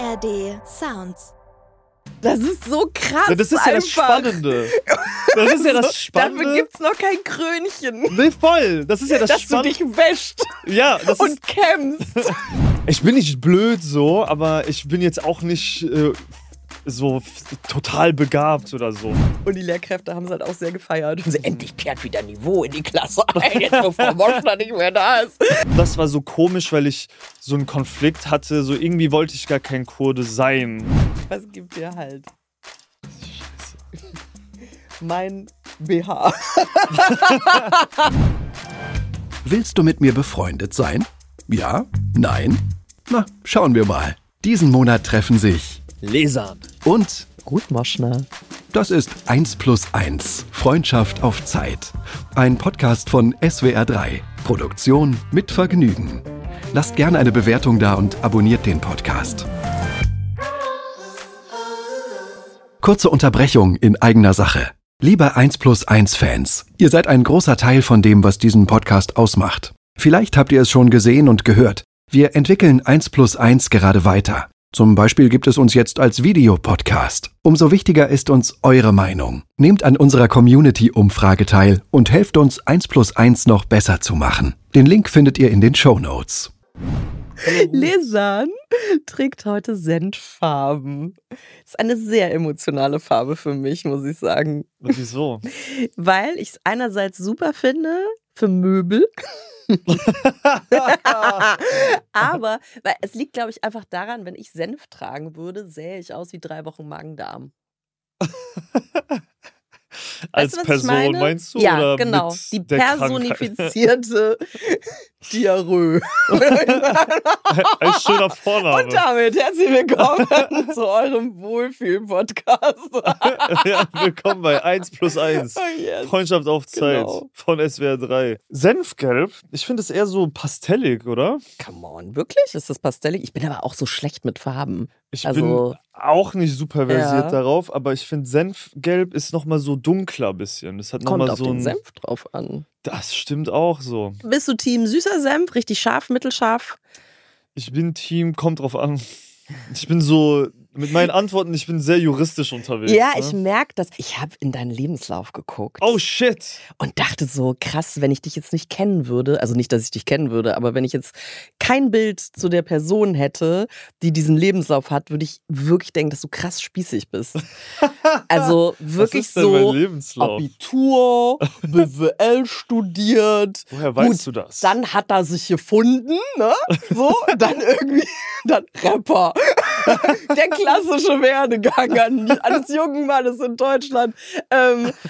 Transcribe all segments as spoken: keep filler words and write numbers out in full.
A R D Sounds. Das ist so krass. Ja, das ist einfach. ja das Spannende. Das ist ja das Spannende. Dafür gibt's noch kein Krönchen. Nee, voll. Das ist ja das Dass Spannende. du dich wäscht ja, das und ist, kämpfst. ich bin nicht blöd so, aber ich bin jetzt auch nicht äh, so f- total begabt oder so. Und die Lehrkräfte haben es halt auch sehr gefeiert. Und so, endlich kehrt wieder Niveau in die Klasse ein, jetzt wo Frau Moschner nicht mehr da ist. Das war so komisch, weil ich so einen Konflikt hatte. So irgendwie wollte ich gar kein Kurde sein. Was gibt dir halt? Mein B H. Willst du mit mir befreundet sein? Ja? Nein? Na, schauen wir mal. Diesen Monat treffen sich Lesan. und Gut, Moschner. das ist eins plus eins. Freundschaft auf Zeit. Ein Podcast von S W R drei. Produktion mit Vergnügen. Lasst gerne eine Bewertung da und abonniert den Podcast. Kurze Unterbrechung in eigener Sache. Liebe eins plus eins Fans, ihr seid ein großer Teil von dem, was diesen Podcast ausmacht. Vielleicht habt ihr es schon gesehen und gehört. Wir entwickeln eins plus eins gerade weiter. Zum Beispiel gibt es uns jetzt als Videopodcast. Umso wichtiger ist uns eure Meinung. Nehmt an unserer Community-Umfrage teil und helft uns, eins plus eins noch besser zu machen. Den Link findet ihr in den Shownotes. Lesan trägt heute Senffarben. Ist eine sehr emotionale Farbe für mich, muss ich sagen. Und wieso? Weil ich es einerseits super finde für Möbel. Aber weil es liegt, glaube ich, einfach daran, wenn ich Senf tragen würde, sähe ich aus wie drei Wochen Magen-Darm. Als Weißt du, was ich Person meine? meinst du? Ja, oder genau. mit Die der Krankheit? personifizierte Diarrhoe. Ein schöner Vorname. Und damit herzlich willkommen zu eurem Wohlfühl-Podcast. ja, willkommen bei eins plus eins. Oh yes. Freundschaft auf Zeit Genau. von S W R drei. Senfgelb, ich finde es eher so pastellig, oder? Come on, wirklich? Ist das pastellig? Ich bin aber auch so schlecht mit Farben. Ich Also- bin auch nicht super versiert Ja. darauf, aber ich finde Senfgelb ist nochmal so dunkler ein bisschen. Das hat Kommt nochmal auf so den ein. Senf drauf an. Das stimmt auch so. Bist du Team süßer Senf, richtig scharf, mittelscharf? Ich bin Team, kommt drauf an. Ich bin so, mit meinen Antworten, ich bin sehr juristisch unterwegs. Ja, ne? ich merke das. Ich habe in deinen Lebenslauf geguckt Oh shit! und dachte so, krass, wenn ich dich jetzt nicht kennen würde, also nicht, dass ich dich kennen würde, aber wenn ich jetzt kein Bild zu der Person hätte, die diesen Lebenslauf hat, würde ich wirklich denken, dass du krass spießig bist. Also wirklich Was ist denn so mein Lebenslauf? Abitur, B W L studiert. Woher weißt Gut, du das? Dann hat er sich gefunden, ne? So, dann irgendwie, dann Rapper. Der klassische Werdegang an, eines jungen Mannes in Deutschland. Ähm, Ist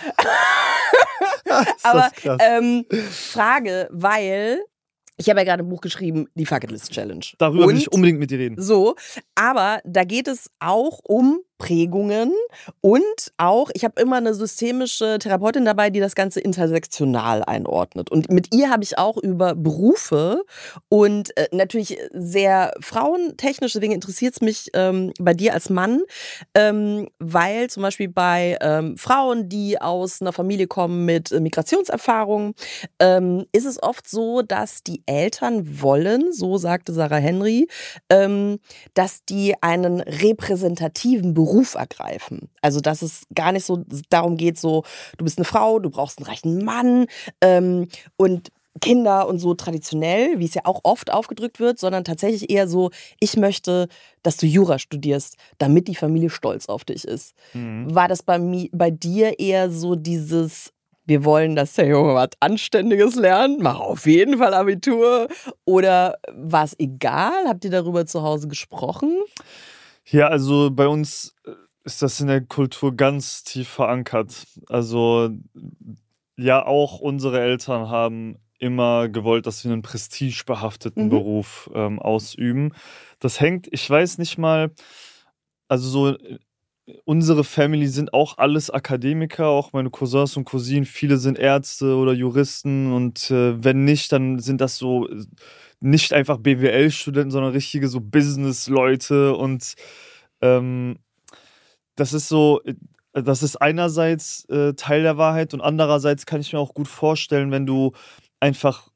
das aber krass. ähm, Frage, weil ich habe ja gerade ein Buch geschrieben, die Fucket List Challenge. Darüber Und will ich unbedingt mit dir reden. so, aber da geht es auch um Prägungen und auch, ich habe immer eine systemische Therapeutin dabei, die das Ganze intersektional einordnet. Und mit ihr habe ich auch über Berufe und äh, natürlich sehr frauentechnisch, deswegen interessiert es mich ähm, bei dir als Mann, ähm, weil zum Beispiel bei ähm, Frauen, die aus einer Familie kommen mit äh, Migrationserfahrung, ähm, ist es oft so, dass die Eltern wollen, so sagte Sarah Henry, ähm, dass die einen repräsentativen Beruf ergreifen. Also dass es gar nicht so darum geht, so du bist eine Frau, du brauchst einen reichen Mann ähm, und Kinder und so traditionell, wie es ja auch oft aufgedrückt wird, sondern tatsächlich eher so, ich möchte, dass du Jura studierst, damit die Familie stolz auf dich ist. Mhm. War das bei, mi- bei dir eher so dieses, wir wollen, dass der Junge was Anständiges lernt, mach auf jeden Fall Abitur? Oder war es egal? Habt ihr darüber zu Hause gesprochen? Ja, also bei uns ist das in der Kultur ganz tief verankert. Also ja, auch unsere Eltern haben immer gewollt, dass wir einen prestigebehafteten Mhm. Beruf ähm, ausüben. Das hängt, ich weiß nicht mal, also so äh, unsere Family sind auch alles Akademiker, auch meine Cousins und Cousinen, viele sind Ärzte oder Juristen und äh, wenn nicht, dann sind das so äh, nicht einfach B W L-Studenten, sondern richtige so Business-Leute und ähm, das ist so, äh, das ist einerseits äh, Teil der Wahrheit und andererseits kann ich mir auch gut vorstellen, wenn du einfach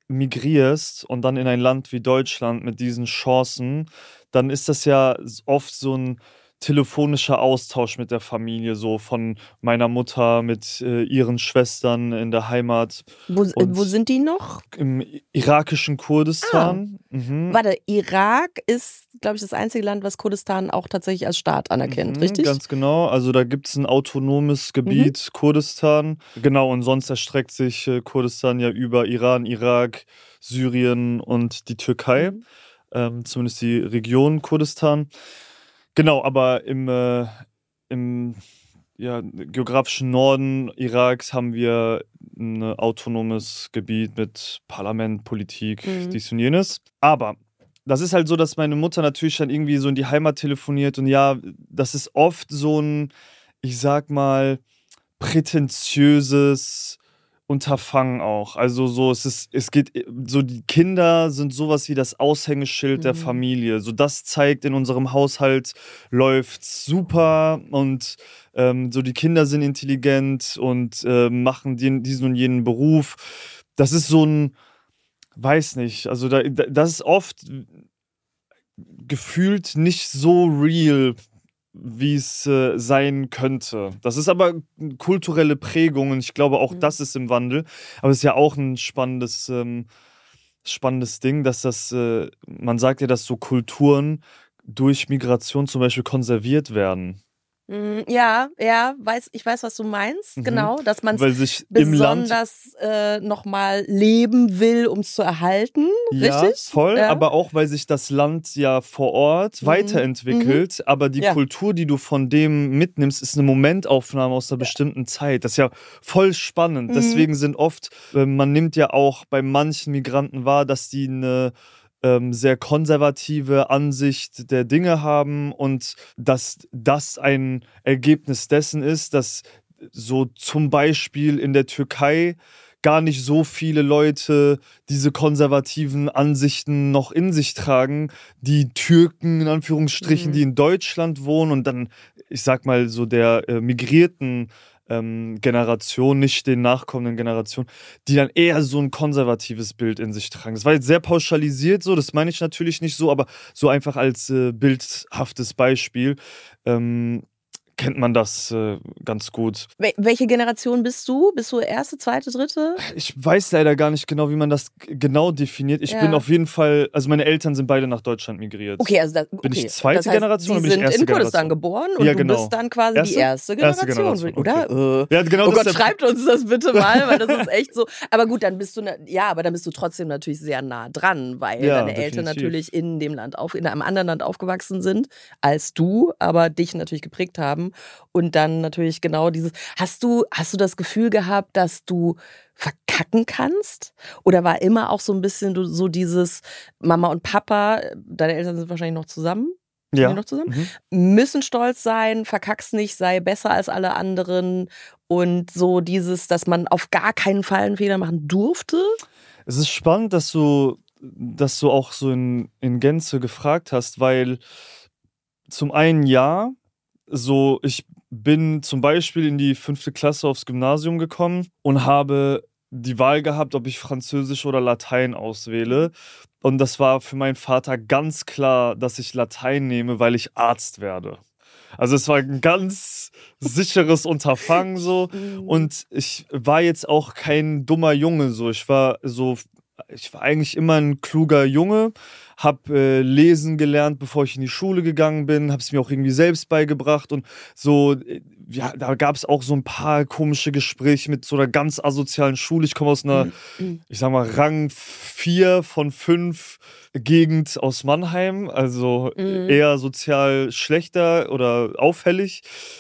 migrierst und dann in ein Land wie Deutschland mit diesen Chancen, dann ist das ja oft so ein telefonischer Austausch mit der Familie, so von meiner Mutter mit äh, ihren Schwestern in der Heimat. Wo, äh, Und wo sind die noch? im irakischen Kurdistan. Mhm. Warte, Irak ist, glaube ich, das einzige Land, was Kurdistan auch tatsächlich als Staat anerkennt, Mhm, richtig? Ganz genau. Also da gibt es ein autonomes Gebiet, Kurdistan. Genau, und sonst erstreckt sich äh, Kurdistan ja über Iran, Irak, Syrien und die Türkei. Mhm. Ähm, zumindest die Region Kurdistan. Genau, aber im, äh, im ja, geografischen Norden Iraks haben wir ein autonomes Gebiet mit Parlament, Politik, Mhm. dies und jenes. Aber das ist halt so, dass meine Mutter natürlich dann irgendwie so in die Heimat telefoniert und ja, das ist oft so ein, ich sag mal, prätentiöses Unterfangen auch. Also so, es ist, es geht, so die Kinder sind sowas wie das Aushängeschild der Mhm. Familie. So das zeigt, in unserem Haushalt läuft's super und ähm, so die Kinder sind intelligent und äh, machen den, diesen und jenen Beruf. Das ist so ein, weiß nicht, also da, da, das ist oft gefühlt nicht so real, wie es äh, sein könnte. Das ist aber kulturelle Prägung und ich glaube auch Mhm. das ist im Wandel. Aber es ist ja auch ein spannendes, ähm, spannendes Ding, dass das, äh, man sagt ja, dass so Kulturen durch Migration zum Beispiel konserviert werden. Mhm, Ja, ja, weiß, ich weiß, was du meinst, Mhm. genau, dass man es Weil sich im Land besonders äh, nochmal leben will, um es zu erhalten, Ja, richtig? voll, Ja. aber auch, weil sich das Land ja vor Ort Mhm. weiterentwickelt, aber die Ja. Kultur, die du von dem mitnimmst, ist eine Momentaufnahme aus einer bestimmten Zeit. Das ist ja voll spannend. Mhm. Deswegen sind oft, äh, man nimmt ja auch bei manchen Migranten wahr, dass die eine ähm, sehr konservative Ansicht der Dinge haben und dass das ein Ergebnis dessen ist, dass so zum Beispiel in der Türkei gar nicht so viele Leute diese konservativen Ansichten noch in sich tragen. Die Türken, in Anführungsstrichen, Mhm. die in Deutschland wohnen und dann, ich sag mal, so der äh, migrierten ähm, Generation, nicht den nachkommenden Generationen, die dann eher so ein konservatives Bild in sich tragen. Das war jetzt sehr pauschalisiert so, das meine ich natürlich nicht so, aber so einfach als äh, bildhaftes Beispiel. Ähm, kennt man das äh, ganz gut. Wel welche Generation bist du? Bist du erste, zweite, dritte? Ich weiß leider gar nicht genau, wie man das g- genau definiert. Ich Ja. bin auf jeden Fall, also meine Eltern sind beide nach Deutschland migriert. Okay, also das, Bin okay. ich zweite das heißt, Generation sie oder bin ich sind erste in Kurdistan Generation? geboren und Ja, du genau. bist dann quasi Erste? die erste Erste Generation, Generation, oder? Äh. Ja, genau, Oh das Gott, ist der- schreibt uns das bitte mal, weil das ist echt so. Aber gut, dann bist du, ne, ja, aber dann bist du trotzdem natürlich sehr nah dran, weil Ja, deine Eltern definitiv. natürlich in dem Land auf, in einem anderen Land aufgewachsen sind als du, aber dich natürlich geprägt haben und dann natürlich genau dieses. Hast du, hast du das Gefühl gehabt, dass du verkacken kannst? Oder war immer auch so ein bisschen du- so dieses Mama und Papa, deine Eltern sind wahrscheinlich noch zusammen? Sind Ja. die noch zusammen? Mhm. Müssen stolz sein, verkack's nicht, sei besser als alle anderen und so dieses, dass man auf gar keinen Fall einen Fehler machen durfte. Es ist spannend, dass du, dass du auch so in, in Gänze gefragt hast, weil zum einen ja, so ich bin zum Beispiel in die fünfte Klasse aufs Gymnasium gekommen und habe die Wahl gehabt, ob ich Französisch oder Latein auswähle. Und das war für meinen Vater ganz klar, dass ich Latein nehme, weil ich Arzt werde. Also es war ein ganz sicheres Unterfangen so. Und ich war jetzt auch kein dummer Junge so. Ich war so, ich war eigentlich immer ein kluger Junge, hab äh, lesen gelernt, bevor ich in die Schule gegangen bin, hab's mir auch irgendwie selbst beigebracht und so, äh, ja, da gab's auch so ein paar komische Gespräche mit so einer ganz asozialen Schule. Ich komme aus einer, ich sag mal, Rang vier von fünf Gegend aus Mannheim, also Mhm. eher sozial schlechter oder auffällig.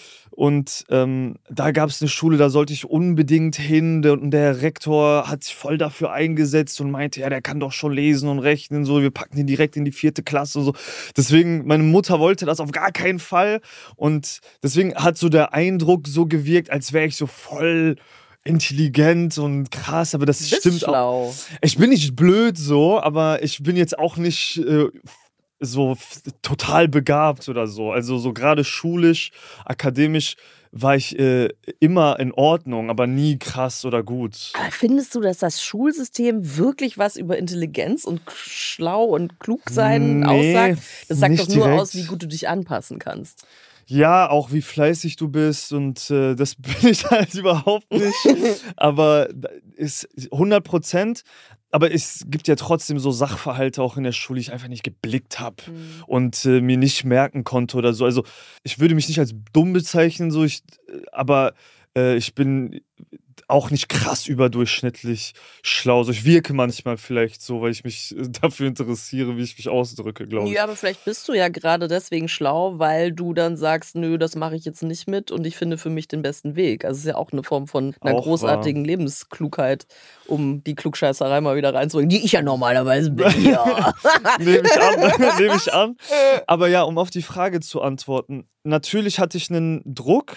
Und ähm, da gab es eine Schule, da sollte ich unbedingt hin. Der, und der Rektor hat sich voll dafür eingesetzt und meinte, ja, der kann doch schon lesen und rechnen. So, wir packen ihn direkt in die vierte Klasse und so. Deswegen, meine Mutter wollte das auf gar keinen Fall. Und deswegen hat so der Eindruck so gewirkt, als wäre ich so voll intelligent und krass. Aber das Du bist stimmt auch. schlau. Ich bin nicht blöd so, aber ich bin jetzt auch nicht äh, so f- total begabt oder so. Also so gerade schulisch, akademisch war ich äh, immer in Ordnung, aber nie krass oder gut. Aber findest du, dass das Schulsystem wirklich was über Intelligenz und k- schlau und klug sein Nee, aussagt? Das sagt doch nicht nur direkt. aus, wie gut du dich anpassen kannst. Ja, auch wie fleißig du bist und äh, das bin ich halt überhaupt nicht. Aber da ist hundert Prozent. Aber es gibt ja trotzdem so Sachverhalte auch in der Schule, die ich einfach nicht geblickt habe Mhm. und äh, mir nicht merken konnte oder so. Also ich würde mich nicht als dumm bezeichnen, so ich, äh, aber äh, ich bin auch nicht krass überdurchschnittlich schlau. So, ich wirke manchmal vielleicht so, weil ich mich äh, dafür interessiere, wie ich mich ausdrücke, glaube ich. Ja, aber vielleicht bist du ja gerade deswegen schlau, weil du dann sagst, nö, das mache ich jetzt nicht mit und ich finde für mich den besten Weg. Also es ist ja auch eine Form von einer Auch wahr. großartigen Lebensklugheit, um die Klugscheißerei mal wieder reinzubringen, die ich ja normalerweise bin. Ja. Nehme ich an, nehme ich an. Aber ja, um auf die Frage zu antworten. Natürlich hatte ich einen Druck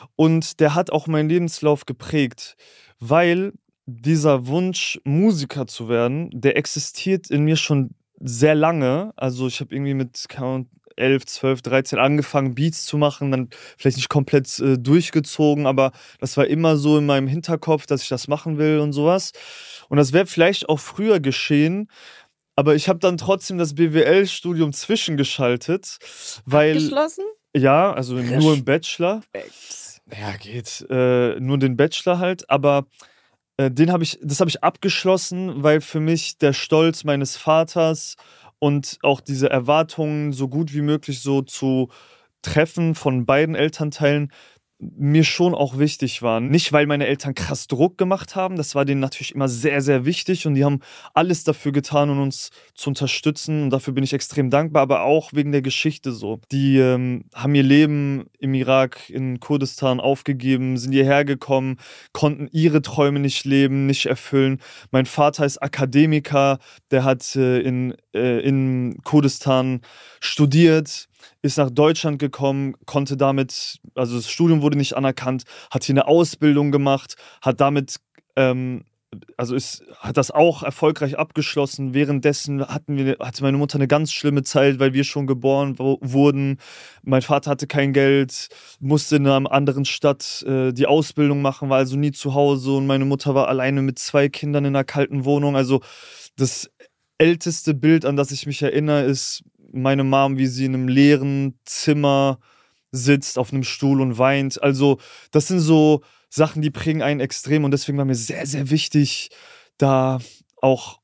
und der hat auch meinen Lebenslauf geprägt, weil dieser Wunsch, Musiker zu werden, der existiert in mir schon sehr lange. Also ich habe irgendwie mit keine Ahnung, elf, zwölf, dreizehn angefangen, Beats zu machen, dann vielleicht nicht komplett äh, durchgezogen, aber das war immer so in meinem Hinterkopf, dass ich das machen will und sowas. Und das wäre vielleicht auch früher geschehen, aber ich habe dann trotzdem das B W L-Studium zwischengeschaltet, weil, Abgeschlossen? ja, also nur im Bachelor. Respekt. Ja, geht. Äh, nur den Bachelor halt, aber äh, den habe ich, das habe ich abgeschlossen, weil für mich der Stolz meines Vaters und auch diese Erwartungen so gut wie möglich so zu treffen von beiden Elternteilen mir schon auch wichtig waren. Nicht, weil meine Eltern krass Druck gemacht haben, das war denen natürlich immer sehr, sehr wichtig und die haben alles dafür getan, um uns zu unterstützen und dafür bin ich extrem dankbar, aber auch wegen der Geschichte so. Die ähm, haben ihr Leben im Irak, in Kurdistan aufgegeben, sind hierher gekommen, konnten ihre Träume nicht leben, nicht erfüllen. Mein Vater ist Akademiker, der hat äh, in, äh, in Kurdistan studiert, ist nach Deutschland gekommen, konnte damit, also das Studium wurde nicht anerkannt, hat hier eine Ausbildung gemacht, hat damit, ähm, also ist, hat das auch erfolgreich abgeschlossen. Währenddessen hatten wir, hatte meine Mutter eine ganz schlimme Zeit, weil wir schon geboren wo, wurden. Mein Vater hatte kein Geld, musste in einer anderen Stadt äh, die Ausbildung machen, war also nie zu Hause und meine Mutter war alleine mit zwei Kindern in einer kalten Wohnung. Also das älteste Bild, an das ich mich erinnere, ist meine Mom, wie sie in einem leeren Zimmer sitzt, auf einem Stuhl und weint. Also das sind so Sachen, die prägen einen extrem und deswegen war mir sehr, sehr wichtig, da auch,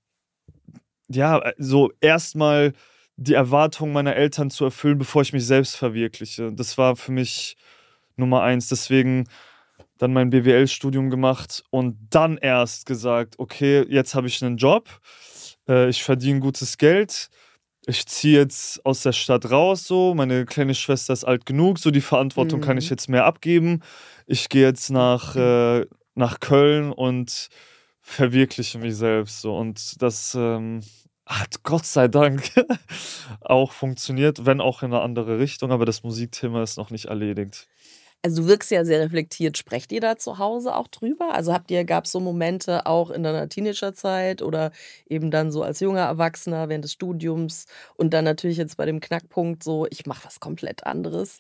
ja, so erstmal die Erwartungen meiner Eltern zu erfüllen, bevor ich mich selbst verwirkliche. Das war für mich Nummer eins. Deswegen dann mein B W L-Studium gemacht und dann erst gesagt, okay, jetzt habe ich einen Job, äh, ich verdiene gutes Geld, ich ziehe jetzt aus der Stadt raus, so, meine kleine Schwester ist alt genug, so die Verantwortung kann ich Mhm. jetzt mehr abgeben. Ich gehe jetzt nach, äh, nach Köln und verwirkliche mich selbst, so. Und das ähm, hat Gott sei Dank auch funktioniert, wenn auch in eine andere Richtung, aber das Musikthema ist noch nicht erledigt. Also du wirkst ja sehr reflektiert. Sprecht ihr da zu Hause auch drüber? Also habt ihr, gab es so Momente auch in deiner Teenagerzeit oder eben dann so als junger Erwachsener während des Studiums und dann natürlich jetzt bei dem Knackpunkt so, ich mache was komplett anderes?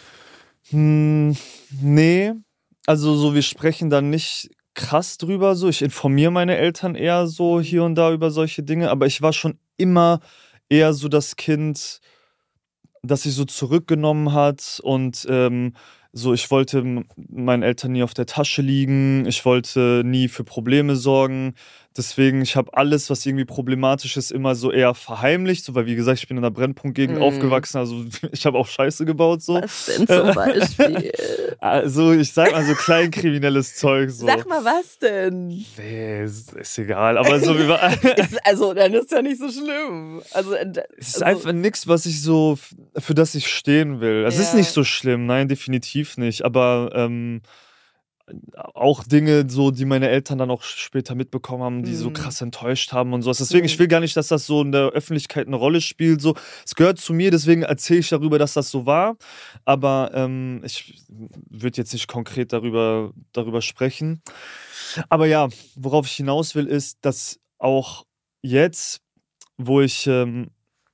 Hm, nee, also so, wir sprechen da nicht krass drüber so. Ich informiere meine Eltern eher so hier und da über solche Dinge, aber ich war schon immer eher so das Kind, das sich so zurückgenommen hat und ähm, so, ich wollte m- meinen Eltern nie auf der Tasche liegen, ich wollte nie für Probleme sorgen. Deswegen, ich habe alles, was irgendwie problematisch ist, immer so eher verheimlicht, so, weil wie gesagt, ich bin in einer Brennpunktgegend Mm. aufgewachsen, also ich habe auch Scheiße gebaut so. Was denn zum Beispiel? Also ich sag mal so kleinkriminelles Zeug so. Sag mal, was denn? Nee, ist, ist egal, aber so wie war. Ist, also, dann ist ja nicht so schlimm. Also, äh, d- Es ist also einfach nichts, was ich so, f- für das ich stehen will. Es ist Ja. nicht so schlimm, nein, definitiv nicht. Aber ähm, auch Dinge, so, die meine Eltern dann auch später mitbekommen haben, die so Mhm. krass enttäuscht haben und sowas. Deswegen, ich Mhm. will gar nicht, dass das so in der Öffentlichkeit eine Rolle spielt. So, es gehört zu mir, deswegen erzähle ich darüber, dass das so war. Aber ähm, ich würde jetzt nicht konkret darüber, darüber sprechen. Aber ja, worauf ich hinaus will, ist, dass auch jetzt, wo ich ähm,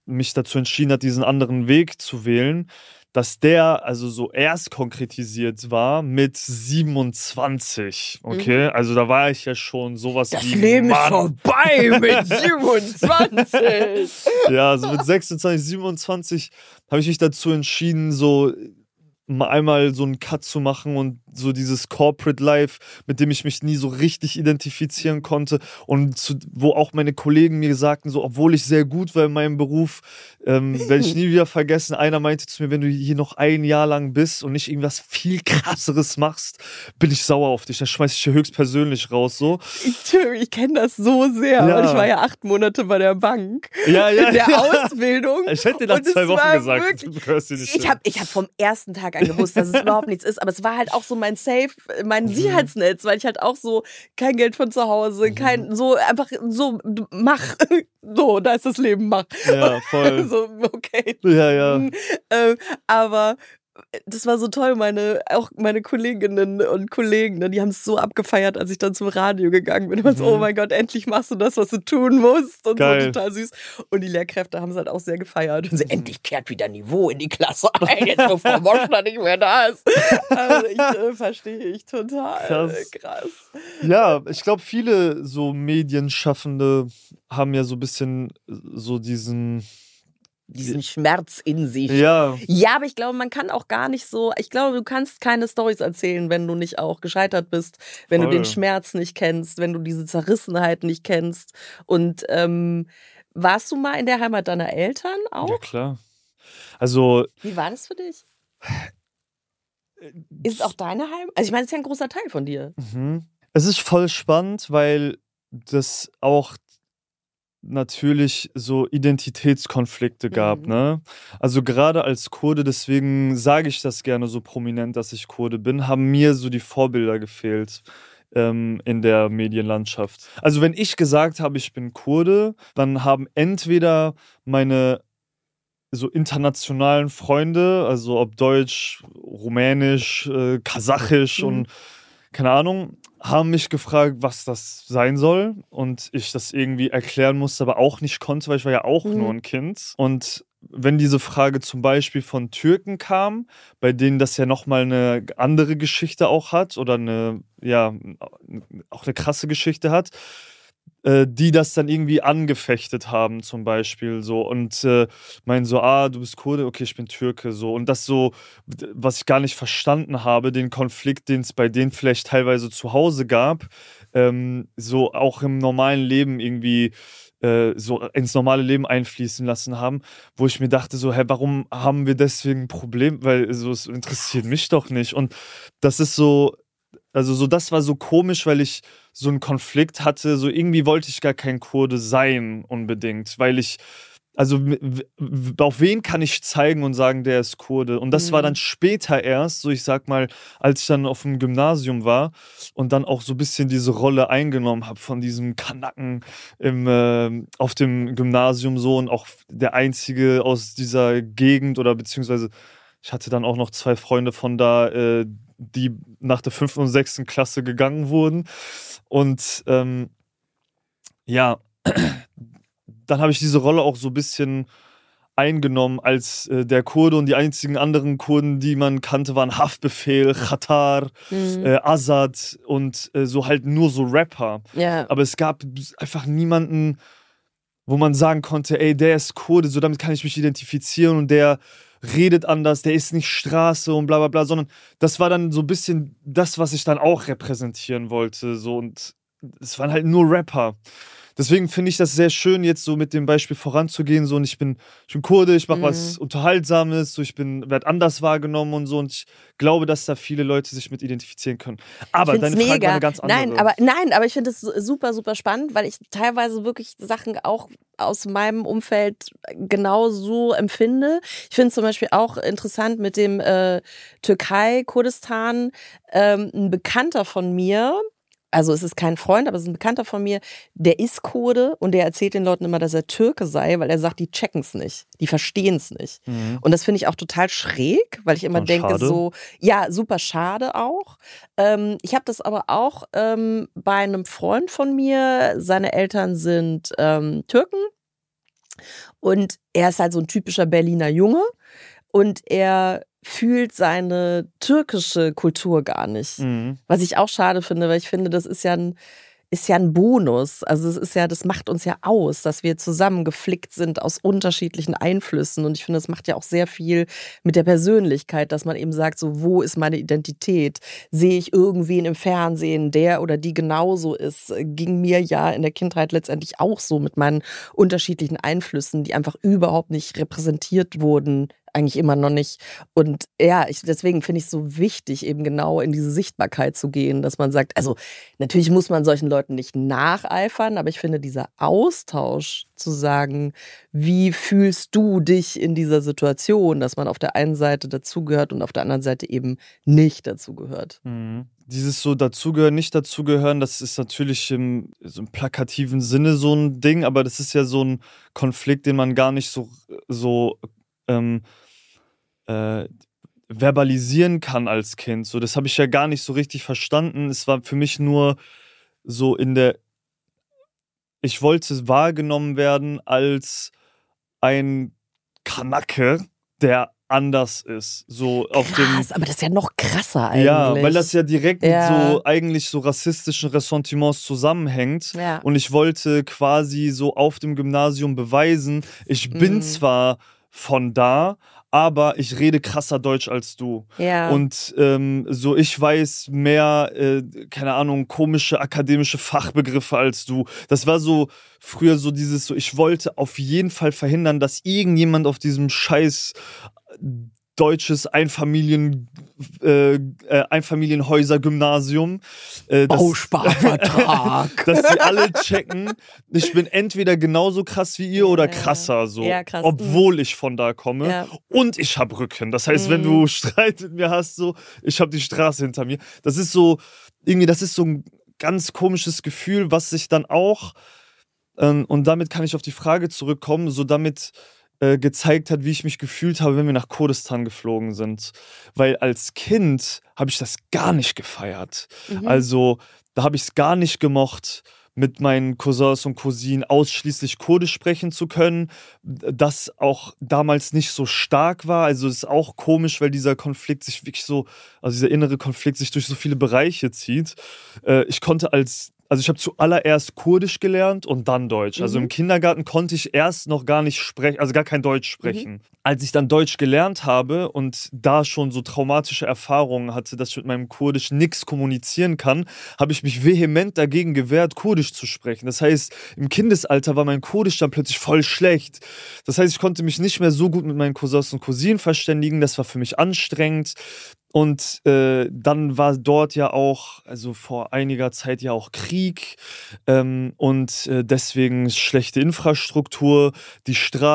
mich dazu entschieden hat, diesen anderen Weg zu wählen, dass der also so erst konkretisiert war mit siebenundzwanzig, okay? Mhm. Also da war ich ja schon sowas das wie... Das Leben Mann. ist vorbei mit siebenundzwanzig. Ja, also mit sechsundzwanzig, siebenundzwanzig habe ich mich dazu entschieden, so mal einmal so einen Cut zu machen und so dieses Corporate Life, mit dem ich mich nie so richtig identifizieren konnte und zu, wo auch meine Kollegen mir sagten, so, obwohl ich sehr gut war in meinem Beruf, ähm, werde ich nie wieder vergessen, einer meinte zu mir, wenn du hier noch ein Jahr lang bist und nicht irgendwas viel krasseres machst, bin ich sauer auf dich, dann schmeiß ich dich höchstpersönlich raus, so. Ich, ich kenne das so sehr, ja. weil ich war ja acht Monate bei der Bank ja, ja, in der ja. Ausbildung. Ich hätte dir nach zwei Wochen gesagt, wirklich, du hörst dir nicht ich habe ich hab vom ersten Tag an gewusst, dass es überhaupt nichts ist, aber es war halt auch so mein Safe, mein mhm. Sicherheitsnetz, weil ich halt auch so kein Geld von zu Hause, kein, so einfach so, mach, so, da ist das Leben, mach. Ja, voll. So, okay. Ja, ja. Ähm, aber das war so toll, meine, auch meine Kolleginnen und Kollegen, ne, die haben es so abgefeiert, als ich dann zum Radio gegangen bin. Mhm. So, oh mein Gott, endlich machst du das, was du tun musst. Und Geil. So total süß. Und die Lehrkräfte haben es halt auch sehr gefeiert. Und so, endlich kehrt wieder Niveau in die Klasse ein, jetzt wo Frau Moschner nicht mehr da ist. Also ich äh, verstehe ich total. Krass. Krass. Ja, ich glaube, viele so Medienschaffende haben ja so ein bisschen so diesen... diesen Schmerz in sich. Ja. Ja, aber ich glaube, man kann auch gar nicht so, ich glaube, du kannst keine Storys erzählen, wenn du nicht auch gescheitert bist, wenn Voll. Du den Schmerz nicht kennst, wenn du diese Zerrissenheit nicht kennst. Und ähm, warst du mal in der Heimat deiner Eltern auch? Ja, klar. Also... Wie war das für dich? Ist es auch deine Heimat? Also ich meine, es ist ja ein großer Teil von dir. Mhm. Es ist voll spannend, weil das auch natürlich so Identitätskonflikte gab, mhm. ne? Also gerade als Kurde, deswegen sage ich das gerne so prominent, dass ich Kurde bin, haben mir so die Vorbilder gefehlt ähm, in der Medienlandschaft. Also wenn ich gesagt habe, ich bin Kurde, dann haben entweder meine so internationalen Freunde, also ob Deutsch, Rumänisch, äh, Kasachisch mhm. und keine Ahnung, haben mich gefragt, was das sein soll und ich das irgendwie erklären musste, aber auch nicht konnte, weil ich war ja auch mhm. nur ein Kind. Und wenn diese Frage zum Beispiel von Türken kam, bei denen das ja nochmal eine andere Geschichte auch hat oder eine, ja, auch eine krasse Geschichte hat, die das dann irgendwie angefechtet haben zum Beispiel so und äh, meinen so, ah, du bist Kurde, okay, ich bin Türke so und das so, was ich gar nicht verstanden habe, den Konflikt, den es bei denen vielleicht teilweise zu Hause gab, ähm, so auch im normalen Leben irgendwie äh, so ins normale Leben einfließen lassen haben, wo ich mir dachte so, hä, warum haben wir deswegen ein Problem, weil so, es interessiert mich doch nicht und das ist so, also so das war so komisch, weil ich so einen Konflikt hatte, so irgendwie wollte ich gar kein Kurde sein unbedingt, weil ich, also auf wen kann ich zeigen und sagen, der ist Kurde und das mhm. war dann später erst, so ich sag mal, als ich dann auf dem Gymnasium war und dann auch so ein bisschen diese Rolle eingenommen habe von diesem Kanaken im, äh, auf dem Gymnasium so und auch der Einzige aus dieser Gegend oder beziehungsweise ich hatte dann auch noch zwei Freunde von da, äh, die nach der fünften und sechsten Klasse gegangen wurden. Und ähm, ja, dann habe ich diese Rolle auch so ein bisschen eingenommen als äh, der Kurde und die einzigen anderen Kurden, die man kannte, waren Haftbefehl, Khatar, mhm. äh, Azad und äh, so halt nur so Rapper. Ja. Aber es gab einfach niemanden, wo man sagen konnte, ey, der ist Kurde, so damit kann ich mich identifizieren und der redet anders, der ist nicht Straße und bla bla bla, sondern das war dann so ein bisschen das, was ich dann auch repräsentieren wollte. So, und es waren halt nur Rapper. Deswegen finde ich das sehr schön, jetzt so mit dem Beispiel voranzugehen. So, und ich bin, ich bin Kurde, ich mache mhm. was Unterhaltsames, so, ich bin, werde anders wahrgenommen und so. Und ich glaube, dass da viele Leute sich mit identifizieren können. Aber deine Frage mega. war eine ganz andere. Nein, aber, nein, aber ich finde es super, super spannend, weil ich teilweise wirklich Sachen auch aus meinem Umfeld genau so empfinde. Ich finde es zum Beispiel auch interessant mit dem äh, Türkei, Kurdistan. Ähm, ein Bekannter von mir, also es ist kein Freund, aber es ist ein Bekannter von mir, der ist Kurde und der erzählt den Leuten immer, dass er Türke sei, weil er sagt, die checken es nicht, die verstehen es nicht. Mhm. Und das finde ich auch total schräg, weil ich immer und denke schade. so, ja, super schade auch. Ähm, ich habe das aber auch ähm, bei einem Freund von mir, seine Eltern sind ähm, Türken. Und er ist halt so ein typischer Berliner Junge und er fühlt seine türkische Kultur gar nicht. Mhm. Was ich auch schade finde, weil ich finde, das ist ja ein, ist ja ein Bonus. Also es ist ja, das macht uns ja aus, dass wir zusammen geflickt sind aus unterschiedlichen Einflüssen. Und ich finde, das macht ja auch sehr viel mit der Persönlichkeit, dass man eben sagt, so, wo ist meine Identität? Sehe ich irgendwen im Fernsehen, der oder die genauso ist? Ging mir ja in der Kindheit letztendlich auch so mit meinen unterschiedlichen Einflüssen, die einfach überhaupt nicht repräsentiert wurden. Eigentlich immer noch nicht. Und ja, ich, deswegen finde ich es so wichtig, eben genau in diese Sichtbarkeit zu gehen, dass man sagt, also natürlich muss man solchen Leuten nicht nacheifern, aber ich finde dieser Austausch zu sagen, wie fühlst du dich in dieser Situation, dass man auf der einen Seite dazugehört und auf der anderen Seite eben nicht dazugehört. Mhm. Dieses so dazugehören, nicht dazugehören, das ist natürlich im, so im plakativen Sinne so ein Ding, aber das ist ja so ein Konflikt, den man gar nicht so, so ähm, äh, verbalisieren kann als Kind. So, das habe ich ja gar nicht so richtig verstanden. Es war für mich nur so in der, ich wollte wahrgenommen werden als ein Kanake, der anders ist. So auf dem. Krass, aber das ist ja noch krasser eigentlich. Ja, weil das ja direkt Ja. mit so eigentlich so rassistischen Ressentiments zusammenhängt. Ja. Und ich wollte quasi so auf dem Gymnasium beweisen, ich bin Mhm. zwar von da, aber ich rede krasser Deutsch als du. Ja. Und ähm, so ich weiß mehr, äh, keine Ahnung, komische akademische Fachbegriffe als du. Das war so früher so dieses so, ich wollte auf jeden Fall verhindern, dass irgendjemand auf diesem scheiß deutsches Einfamilien, äh, äh, Einfamilienhäuser-Gymnasium. Äh, das- Bausparvertrag. dass sie alle checken, ich bin entweder genauso krass wie ihr oder Ja. krasser, so, Ja, krass. obwohl ich von da komme. Ja. Und ich habe Rücken. Das heißt, wenn Mhm. du Streit mit mir hast, so, ich habe die Straße hinter mir. Das ist so, irgendwie, das ist so ein ganz komisches Gefühl, was sich dann auch, ähm, und damit kann ich auf die Frage zurückkommen, so damit äh, gezeigt hat, wie ich mich gefühlt habe, wenn wir nach Kurdistan geflogen sind. Weil als Kind habe ich das gar nicht gefeiert. Mhm. Also da habe ich es gar nicht gemocht, mit meinen Cousins und Cousinen ausschließlich Kurdisch sprechen zu können, das auch damals nicht so stark war. Also es ist auch komisch, weil dieser Konflikt sich wirklich so, also dieser innere Konflikt sich durch so viele Bereiche zieht. Äh, ich konnte als Also ich habe zuallererst Kurdisch gelernt und dann Deutsch. Also Mhm. im Kindergarten konnte ich erst noch gar nicht sprechen, also gar kein Deutsch sprechen. Mhm. Als ich dann Deutsch gelernt habe und da schon so traumatische Erfahrungen hatte, dass ich mit meinem Kurdisch nichts kommunizieren kann, habe ich mich vehement dagegen gewehrt, Kurdisch zu sprechen. Das heißt, im Kindesalter war mein Kurdisch dann plötzlich voll schlecht. Das heißt, ich konnte mich nicht mehr so gut mit meinen Cousins und Cousinen verständigen. Das war für mich anstrengend. Und äh, dann war dort ja auch, also vor einiger Zeit ja auch Krieg ähm, und äh, deswegen schlechte Infrastruktur. Die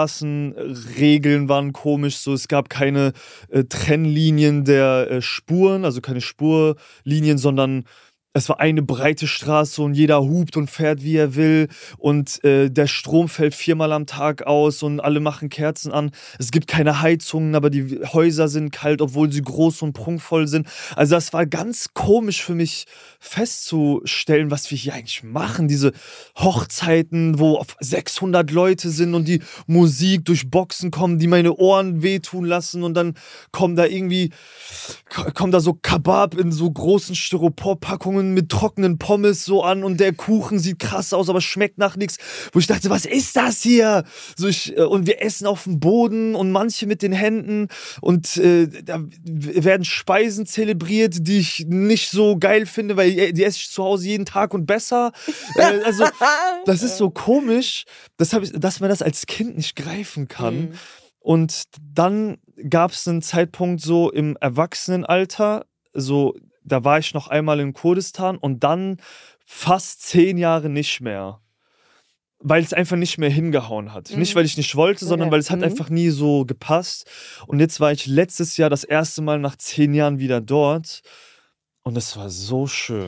Straßenregeln waren komisch, so es gab keine äh, Trennlinien der äh, Spuren, also keine Spurlinien, sondern es war eine breite Straße und jeder hupt und fährt, wie er will. Und äh, der Strom fällt viermal am Tag aus und alle machen Kerzen an. Es gibt keine Heizungen, aber die Häuser sind kalt, obwohl sie groß und prunkvoll sind. Also das war ganz komisch für mich festzustellen, was wir hier eigentlich machen. Diese Hochzeiten, wo auf sechshundert Leute sind und die Musik durch Boxen kommen, die meine Ohren wehtun lassen. Und dann kommen da irgendwie, kommen da so Kebab in so großen Styroporpackungen mit trockenen Pommes so an und der Kuchen sieht krass aus, aber schmeckt nach nichts. Wo ich dachte, was ist das hier? So ich, und wir essen auf dem Boden und manche mit den Händen und äh, da werden Speisen zelebriert, die ich nicht so geil finde, weil die esse ich zu Hause jeden Tag und besser. Äh, also das ist so komisch, das hab ich, dass man das als Kind nicht greifen kann. Mhm. Und dann gab es einen Zeitpunkt so im Erwachsenenalter, so da war ich noch einmal in Kurdistan und dann fast zehn Jahre nicht mehr. Weil es einfach nicht mehr hingehauen hat. Mhm. Nicht, weil ich nicht wollte, sondern Okay. weil es hat Mhm. einfach nie so gepasst. Und jetzt war ich letztes Jahr das erste Mal nach zehn Jahren wieder dort. Und es war so schön.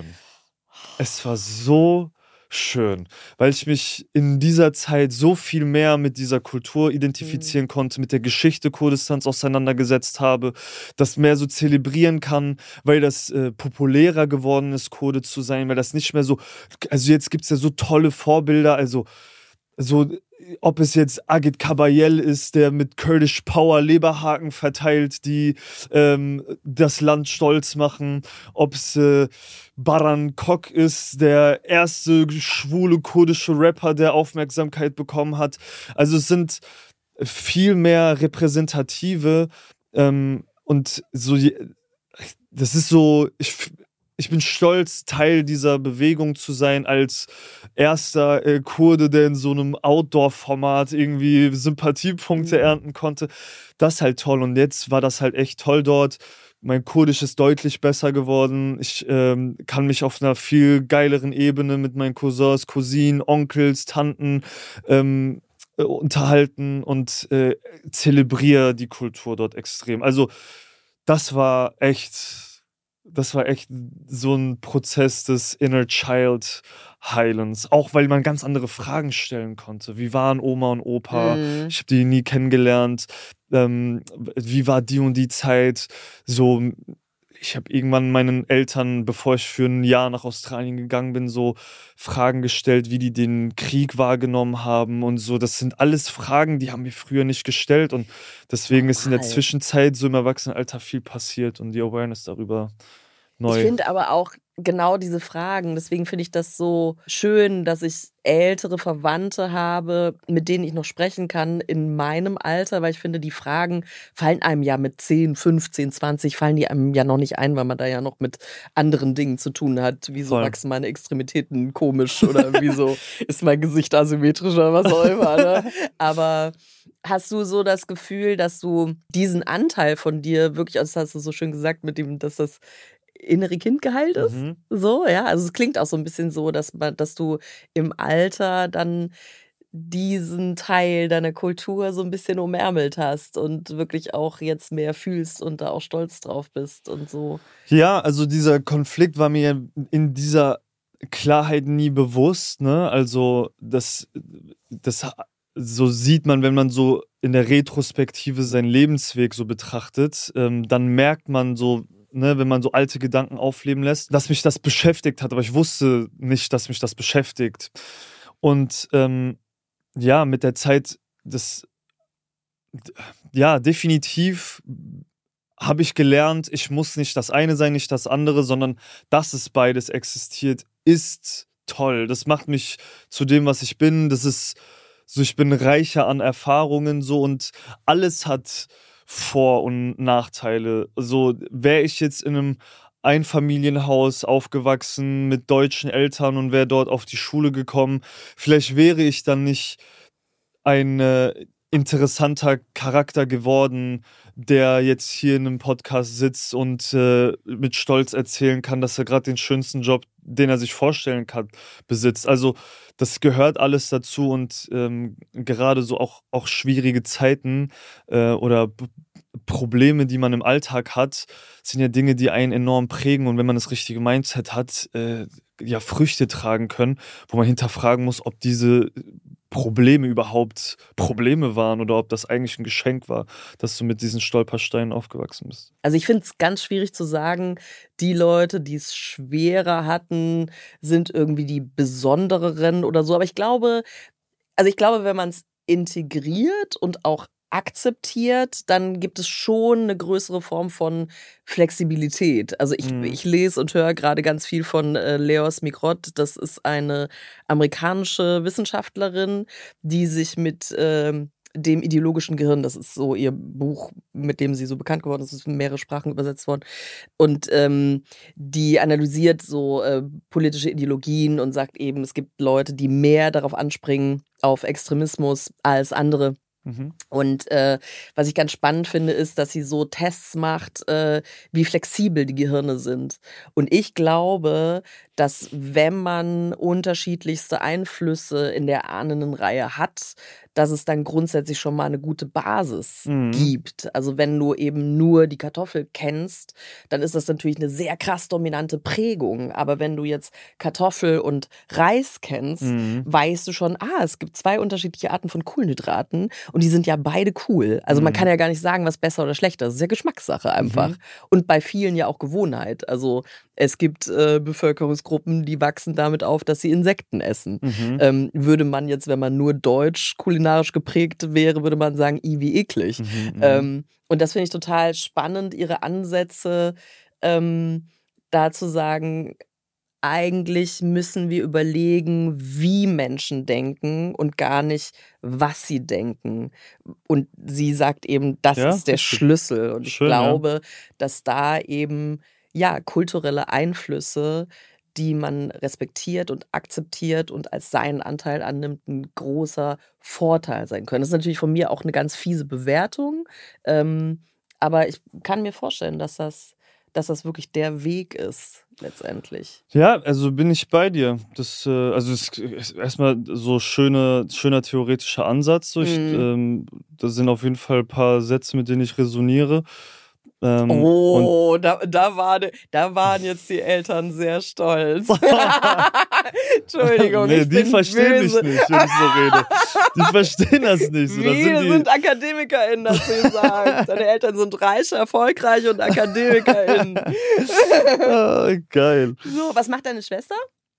Es war so schön, weil ich mich in dieser Zeit so viel mehr mit dieser Kultur identifizieren konnte, mit der Geschichte Kurdistans auseinandergesetzt habe, das mehr so zelebrieren kann, weil das äh, populärer geworden ist, Kurde zu sein, weil das nicht mehr so, also jetzt gibt es ja so tolle Vorbilder, also so ob es jetzt Agit Kabayel ist, der mit Kurdish Power Leberhaken verteilt, die ähm, das Land stolz machen, ob es äh, Baran Kok ist, der erste schwule kurdische Rapper, der Aufmerksamkeit bekommen hat. Also es sind viel mehr repräsentative ähm, und so, das ist so, ich Ich bin stolz, Teil dieser Bewegung zu sein, als erster äh, Kurde, der in so einem Outdoor-Format irgendwie Sympathiepunkte Mhm. ernten konnte. Das ist halt toll. Und jetzt war das halt echt toll dort. Mein Kurdisch ist deutlich besser geworden. Ich ähm, kann mich auf einer viel geileren Ebene mit meinen Cousins, Cousinen, Onkels, Tanten ähm, äh, unterhalten und äh, zelebriere die Kultur dort extrem. Also das war echt... Das war echt so ein Prozess des Inner Child Heilens. Auch weil man ganz andere Fragen stellen konnte. Wie waren Oma und Opa? Mhm. Ich habe die nie kennengelernt. Ähm, wie war die und die Zeit? So, ich habe irgendwann meinen Eltern, bevor ich für ein Jahr nach Australien gegangen bin, so Fragen gestellt, wie die den Krieg wahrgenommen haben und so. Das sind alles Fragen, die haben wir früher nicht gestellt. Und deswegen ist in der Normal. Zwischenzeit so im Erwachsenenalter viel passiert und die Awareness darüber neu. Ich finde aber auch genau diese Fragen, deswegen finde ich das so schön, dass ich ältere Verwandte habe, mit denen ich noch sprechen kann in meinem Alter, weil ich finde, die Fragen fallen einem ja mit zehn, fünfzehn, zwanzig, fallen die einem ja noch nicht ein, weil man da ja noch mit anderen Dingen zu tun hat. Wieso Voll. wachsen meine Extremitäten komisch oder wieso ist mein Gesicht asymmetrisch oder was auch immer. Ne? Aber hast du so das Gefühl, dass du diesen Anteil von dir wirklich, also das hast du so schön gesagt, mit dem, dass das innere Kind geheilt ist? Mhm. So, ja. Also es klingt auch so ein bisschen so, dass man, dass du im Alter dann diesen Teil deiner Kultur so ein bisschen umärmelt hast und wirklich auch jetzt mehr fühlst und da auch stolz drauf bist und so. Ja, also dieser Konflikt war mir in dieser Klarheit nie bewusst, ne? Also das, das so sieht man, wenn man so in der Retrospektive seinen Lebensweg so betrachtet, ähm, dann merkt man so, ne, wenn man so alte Gedanken aufleben lässt, dass mich das beschäftigt hat, aber ich wusste nicht, dass mich das beschäftigt. Und ähm, ja, mit der Zeit, das, ja, definitiv habe ich gelernt, ich muss nicht das eine sein, nicht das andere, sondern dass es beides existiert, ist toll. Das macht mich zu dem, was ich bin. Das ist so, ich bin reicher an Erfahrungen so und alles hat Vor- und Nachteile. So, wäre ich jetzt in einem Einfamilienhaus aufgewachsen mit deutschen Eltern und wäre dort auf die Schule gekommen, vielleicht wäre ich dann nicht ein äh, interessanter Charakter geworden, der jetzt hier in einem Podcast sitzt und äh, mit Stolz erzählen kann, dass er gerade den schönsten Job, den er sich vorstellen kann, besitzt. Also das gehört alles dazu und ähm, gerade so auch, auch schwierige Zeiten äh, oder B- Probleme, die man im Alltag hat, sind ja Dinge, die einen enorm prägen und wenn man das richtige Mindset hat, äh, ja Früchte tragen können, wo man hinterfragen muss, ob diese Probleme überhaupt Probleme waren oder ob das eigentlich ein Geschenk war, dass du mit diesen Stolpersteinen aufgewachsen bist. Also ich finde es ganz schwierig zu sagen, die Leute, die es schwerer hatten, sind irgendwie die besondereren oder so. Aber ich glaube, also ich glaube, wenn man es integriert und auch akzeptiert, dann gibt es schon eine größere Form von Flexibilität. Also ich, Mhm. ich lese und höre gerade ganz viel von äh, Leos Migrot. Das ist eine amerikanische Wissenschaftlerin, die sich mit ähm, dem ideologischen Gehirn, das ist so ihr Buch, mit dem sie so bekannt geworden ist, ist in mehrere Sprachen übersetzt worden. Und ähm, die analysiert so äh, politische Ideologien und sagt eben, es gibt Leute, die mehr darauf anspringen, auf Extremismus als andere. Mhm. Und äh, was ich ganz spannend finde, ist, dass sie so Tests macht, äh, wie flexibel die Gehirne sind. Und ich glaube, dass wenn man unterschiedlichste Einflüsse in der Ahnenreihe hat, dass es dann grundsätzlich schon mal eine gute Basis Mhm. gibt. Also wenn du eben nur die Kartoffel kennst, dann ist das natürlich eine sehr krass dominante Prägung. Aber wenn du jetzt Kartoffel und Reis kennst, Mhm. weißt du schon, ah, es gibt zwei unterschiedliche Arten von Kohlenhydraten und die sind ja beide cool. Also man Mhm. kann ja gar nicht sagen, was besser oder schlechter ist. Das ist ja Geschmackssache einfach. Mhm. Und bei vielen ja auch Gewohnheit. Also Es gibt äh, Bevölkerungsgruppen, die wachsen damit auf, dass sie Insekten essen. Mhm. Ähm, würde man jetzt, wenn man nur deutsch kulinarisch geprägt wäre, würde man sagen, i wie eklig. Mhm, mhm. Ähm, und das finde ich total spannend, ihre Ansätze ähm, da zu sagen, eigentlich müssen wir überlegen, wie Menschen denken und gar nicht, was sie denken. Und sie sagt eben, das Ja, ist der richtig. Schlüssel. Und ich Schön, ja. glaube, dass da eben ja kulturelle Einflüsse, die man respektiert und akzeptiert und als seinen Anteil annimmt, ein großer Vorteil sein können. Das ist natürlich von mir auch eine ganz fiese Bewertung. Ähm, aber ich kann mir vorstellen, dass das, dass das wirklich der Weg ist, letztendlich. Ja, also bin ich bei dir. Das, äh, also es ist erstmal so schöne, schöner theoretischer Ansatz. So ich, Mhm. ähm, da sind auf jeden Fall ein paar Sätze, mit denen ich resoniere. Ähm, und Oh, da, da, war, de- da waren jetzt die Eltern sehr stolz. Entschuldigung, nee, ich die bin verstehen mich böse. nicht, wenn ich so rede. Die verstehen das nicht. So, da Wir sind sind, die, AkademikerInnen, hast du gesagt. Deine Eltern sind reich, erfolgreich und AkademikerInnen. ah, geil. So, was macht deine Schwester?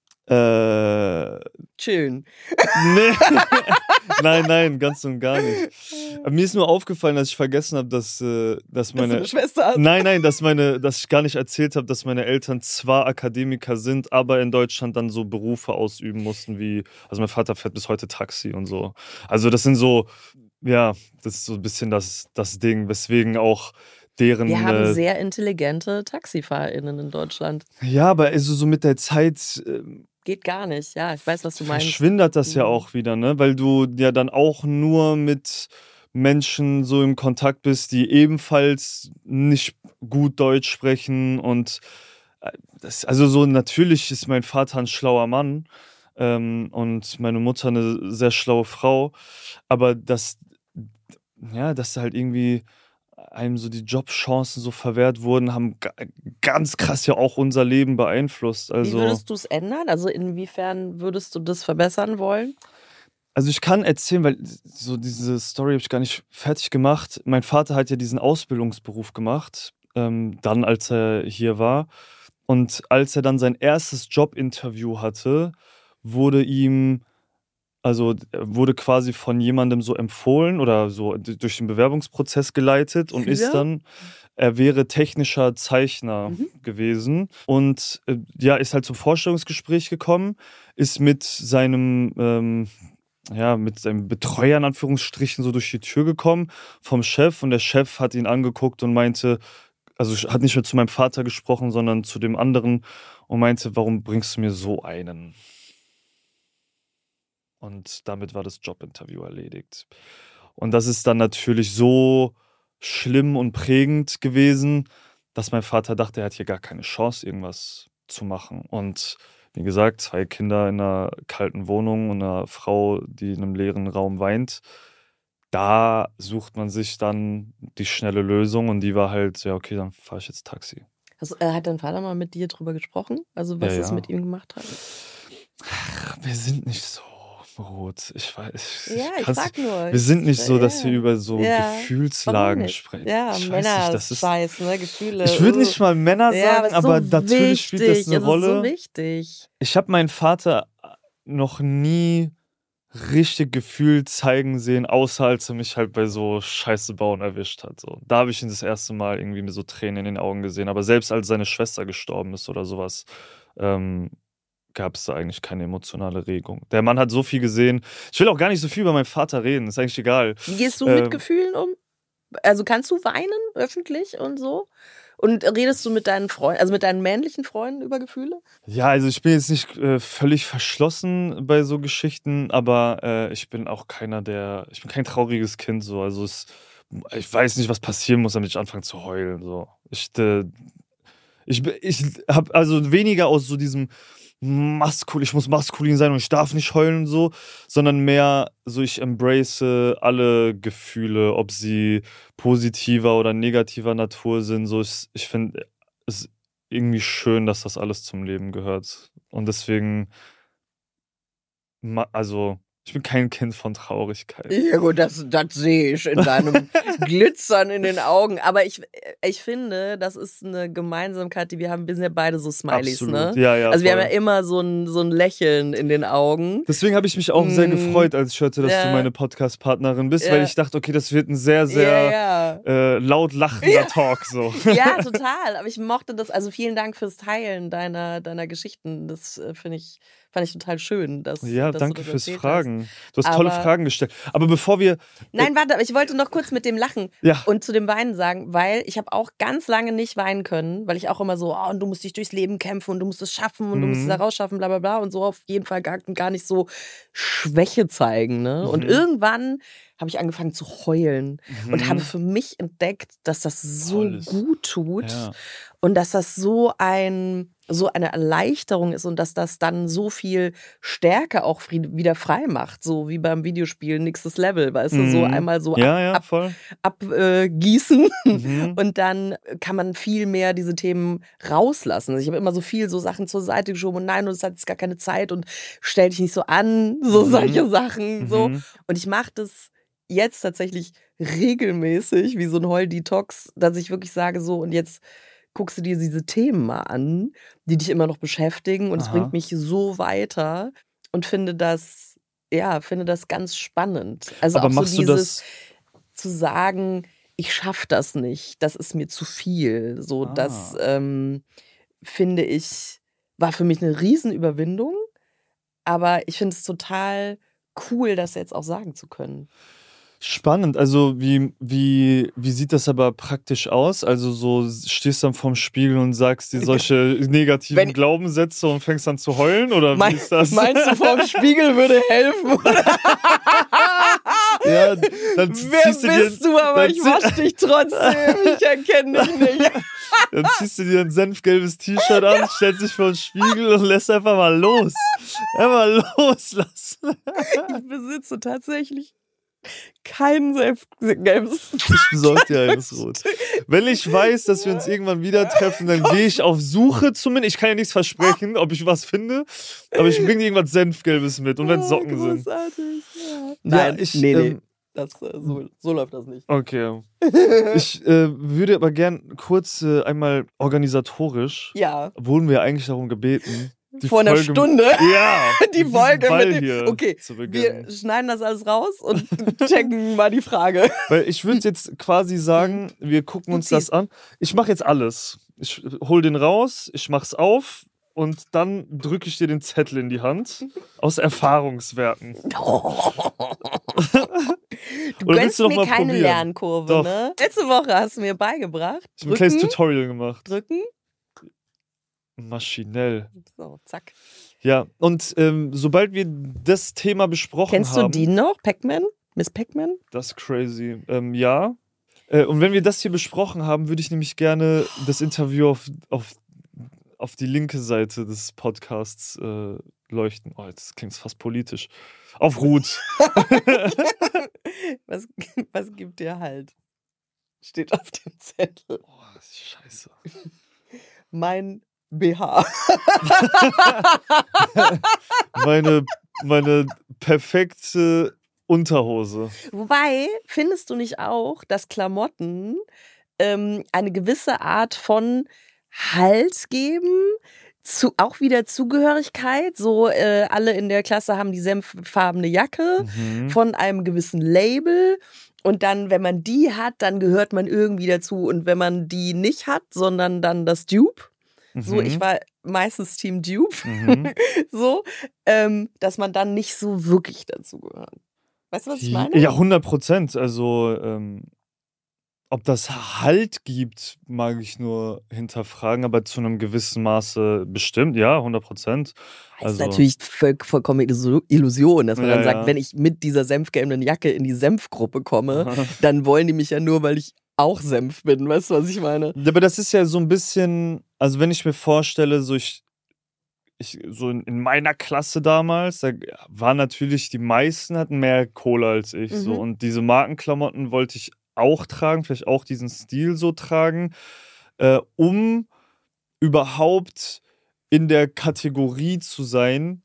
Äh, Chillen. nee. nein, nein, ganz und gar nicht. Aber mir ist nur aufgefallen, dass ich vergessen habe, dass, äh, dass Dass du meine. eine Schwester hast. Nein, nein, dass meine, dass ich gar nicht erzählt habe, dass meine Eltern zwar Akademiker sind, aber in Deutschland dann so Berufe ausüben mussten wie, also mein Vater fährt bis heute Taxi und so. Also das sind so, ja, das ist so ein bisschen das, das Ding, weswegen auch deren. Wir haben äh, sehr intelligente TaxifahrerInnen in Deutschland. ja, aber also so mit der Zeit äh, Geht gar nicht. Ja, ich weiß, was du meinst. verschwindet das ja Mhm. auch wieder, ne? Weil du ja dann auch nur mit Menschen so im Kontakt bist, die ebenfalls nicht gut Deutsch sprechen und äh, das, also so natürlich ist mein Vater ein schlauer Mann ähm, und meine Mutter eine sehr schlaue Frau, aber das, ja, dass halt irgendwie einem so die Jobchancen so verwehrt wurden, haben ga- ganz krass ja auch unser Leben beeinflusst. Wie Also würdest du es ändern? Also inwiefern würdest du das verbessern wollen? Also ich kann erzählen, weil so diese Story habe ich gar nicht fertig gemacht. Mein Vater hat ja diesen Ausbildungsberuf gemacht, ähm, dann als er hier war. Und als er dann sein erstes Jobinterview hatte, wurde ihm, also er wurde quasi von jemandem so empfohlen oder so d- durch den Bewerbungsprozess geleitet und ist Für? dann, er wäre technischer Zeichner Mhm. gewesen und äh, ja, ist halt zum Vorstellungsgespräch gekommen, ist mit seinem ähm, ja, mit seinem Betreuer in Anführungsstrichen so durch die Tür gekommen vom Chef und der Chef hat ihn angeguckt und meinte, also hat nicht mehr zu meinem Vater gesprochen, sondern zu dem anderen und meinte, warum bringst du mir so einen? Und damit war das Jobinterview erledigt. Und das ist dann natürlich so schlimm und prägend gewesen, dass mein Vater dachte, er hat hier gar keine Chance, irgendwas zu machen. Und wie gesagt, zwei Kinder in einer kalten Wohnung und eine Frau, die in einem leeren Raum weint. Da sucht man sich dann die schnelle Lösung und die war halt, ja, okay, dann fahre ich jetzt Taxi. Also, äh, hat dein Vater mal mit dir drüber gesprochen? Also, was Ja, es ja. mit ihm gemacht hat? Ach, wir sind nicht so rot. Ich weiß. Ja, ich kann's frag nicht- nur. Wir sind nicht so, dass wir Ja. über so Ja. Warum Gefühlslagen nicht? sprechen. Ja, ich weiß Männer nicht, das ist. Scheiß, ne? Gefühle. Ich würde uh. nicht mal Männer Ja, sagen, aber, aber, es ist so natürlich wichtig. spielt das eine Es Rolle. ist so wichtig. Ich habe meinen Vater noch nie richtig Gefühl zeigen sehen, außer als er mich halt bei so Scheiße bauen erwischt hat. So. Da habe ich ihn das erste Mal irgendwie mit so Tränen in den Augen gesehen. Aber selbst als seine Schwester gestorben ist oder sowas, ähm, gab es da eigentlich keine emotionale Regung. Der Mann hat so viel gesehen. Ich will auch gar nicht so viel über meinen Vater reden, ist eigentlich egal. Wie gehst du Ähm, mit Gefühlen um? Also kannst du weinen öffentlich und so? Und redest du mit deinen Freunden, also mit deinen männlichen Freunden über Gefühle? Ja, also ich bin jetzt nicht äh, völlig verschlossen bei so Geschichten, aber äh, ich bin auch keiner, der, ich bin kein trauriges Kind so. Also es, ich weiß nicht, was passieren muss, damit ich anfange zu heulen. So. Ich, äh, ich, ich habe also weniger aus so diesem maskul, ich muss maskulin sein und ich darf nicht heulen und so, sondern mehr so, ich embrace alle Gefühle, ob sie positiver oder negativer Natur sind. So, ich, ich finde es irgendwie schön, dass das alles zum Leben gehört. Und deswegen, ma- also, ich bin kein Kind von Traurigkeit. Ja gut, das, das sehe ich in deinem, Glitzern in den Augen. Aber ich, ich finde, das ist eine Gemeinsamkeit, die wir haben. Wir sind ja beide so Smileys, Absolut. ne? Ja, ja, also wir voll. haben ja immer so ein, so ein Lächeln in den Augen. Deswegen habe ich mich auch sehr Mm. gefreut, als ich hörte, dass Ja. du meine Podcast-Partnerin bist, Ja. weil ich dachte, okay, das wird ein sehr, sehr Ja, ja. Äh, laut lachender Ja. Talk. So. Ja, total. Aber ich mochte das. Also vielen Dank fürs Teilen deiner, deiner Geschichten. Das äh, finde ich, fand ich total schön. Dass, Ja, dass danke du das fürs erzählt Fragen. Du hast Aber- tolle Fragen gestellt. Aber bevor wir. Hast. Nein, warte, aber ich wollte noch kurz mit dem Lachen Ja. und zu dem Weinen sagen, weil ich habe auch ganz lange nicht weinen können, weil ich auch immer so, oh, und du musst dich durchs Leben kämpfen und du musst es schaffen und du musst es Mhm. da rausschaffen, bla bla bla und so auf jeden Fall gar, gar nicht so Schwäche zeigen. Ne? Und Mhm. irgendwann habe ich angefangen zu heulen und Mhm. habe für mich entdeckt, dass das so Tolles. gut tut Ja. und dass das so ein so eine Erleichterung ist und dass das dann so viel Stärke auch fri- wieder frei macht, so wie beim Videospiel nächstes Level, weißt du, so Mhm. einmal so Ja, ja, ab, voll. ab, äh, gießen Mhm. und dann kann man viel mehr diese Themen rauslassen. Also ich habe immer so viel so Sachen zur Seite geschoben und nein, und es hat jetzt gar keine Zeit und stell dich nicht so an, so Mhm. solche Sachen, so. Mhm. Und ich mache das jetzt tatsächlich regelmäßig, wie so ein Heul-Detox, dass ich wirklich sage so, und jetzt guckst du dir diese Themen mal an, die dich immer noch beschäftigen und es Aha. bringt mich so weiter und finde das, ja, finde das ganz spannend. Also Aber auch so machst du dieses das. zu sagen, ich schaffe das nicht, das ist mir zu viel. So, das Ah. ähm, finde ich, war für mich eine Riesenüberwindung, aber ich finde es total cool, das jetzt auch sagen zu können. Spannend, also wie, wie, wie sieht das aber praktisch aus? Also so stehst dann vorm Spiegel und sagst dir solche negativen Wenn- Glaubensätze und fängst an zu heulen? Oder wie Mein, ist das? meinst du, vorm Spiegel würde helfen? Ja, dann Wer ziehst du dir, bist du, aber dann ich zieh- wasch dich trotzdem. Ich erkenne dich nicht. Dann ziehst du dir ein senfgelbes T-Shirt an, stellst dich vor den Spiegel und lässt einfach mal los. Einfach loslassen. Ich besitze tatsächlich kein selbstgelbes. Ich besorge dir eines rot. Wenn ich weiß, dass wir uns irgendwann wieder treffen, dann gehe ich auf Suche zumindest. Ich kann ja nichts versprechen, ob ich was finde, aber ich bringe dir irgendwas senfgelbes mit. Und wenn es Socken sind. Großartig, ja. Ja, Nein, ich, nee, nee. ähm, Das, äh, so, so läuft das nicht. Okay. Ich äh, würde aber gern kurz äh, einmal organisatorisch, Ja, wurden wir eigentlich darum gebeten, die vor einer Folge- Stunde. Ja, Die diesen Folge Ball mit dem. hier Okay, zu wir beginnen. schneiden das alles raus und checken mal die Frage. Weil ich würde jetzt quasi sagen, wir gucken Du uns das ziehst. an. Ich mache jetzt alles. Ich hol den raus, ich mach's auf und dann drücke ich dir den Zettel in die Hand aus Erfahrungswerten. Du Oder willst gönnst du noch mir mal keine probieren? Lernkurve, Doch. ne? Letzte Woche hast du mir beigebracht. Ich habe ein kleines Drücken, Tutorial gemacht. drücken. Maschinell. So, zack. Ja, und ähm, sobald wir das Thema besprochen Kennst du haben, die noch? Pac-Man? Miss Pac-Man? das ist crazy. Ähm, ja. Äh, und wenn wir das hier besprochen haben, würde ich nämlich gerne das Interview auf, auf, auf die linke Seite des Podcasts äh, leuchten. Oh, jetzt klingt es fast politisch. Auf Ruth. was, was gibt dir halt? Steht auf dem Zettel. Oh, das ist scheiße. Mein B H. Meine, meine perfekte Unterhose. Wobei, findest du nicht auch, dass Klamotten ähm, eine gewisse Art von Halt geben? Zu, auch wieder Zugehörigkeit. So, äh, alle in der Klasse haben die senffarbene Jacke Mhm. von einem gewissen Label. Und dann, wenn man die hat, dann gehört man irgendwie dazu. Und wenn man die nicht hat, sondern dann das Dupe. So, Mhm. ich war meistens Team Dupe. Mhm. So, ähm, dass man dann nicht so wirklich dazu gehört. Weißt du, was ich meine? Ja, hundert Prozent. Also, ähm, ob das Halt gibt, mag ich nur hinterfragen, aber zu einem gewissen Maße bestimmt, ja, hundert Prozent. Das ist Also, natürlich voll, vollkommen Illuso- Illusion, dass man Ja, dann sagt, ja. wenn ich mit dieser senfgelben Jacke in die Senfgruppe komme, dann wollen die mich ja nur, weil ich auch Senf bin. Weißt du, was ich meine? Ja, aber das ist ja so ein bisschen, also wenn ich mir vorstelle, so ich, ich so in, in meiner Klasse damals, da waren natürlich die meisten hatten mehr Kohle als ich. So. Mhm. Und diese Markenklamotten wollte ich auch tragen, vielleicht auch diesen Stil so tragen, äh, um überhaupt in der Kategorie zu sein,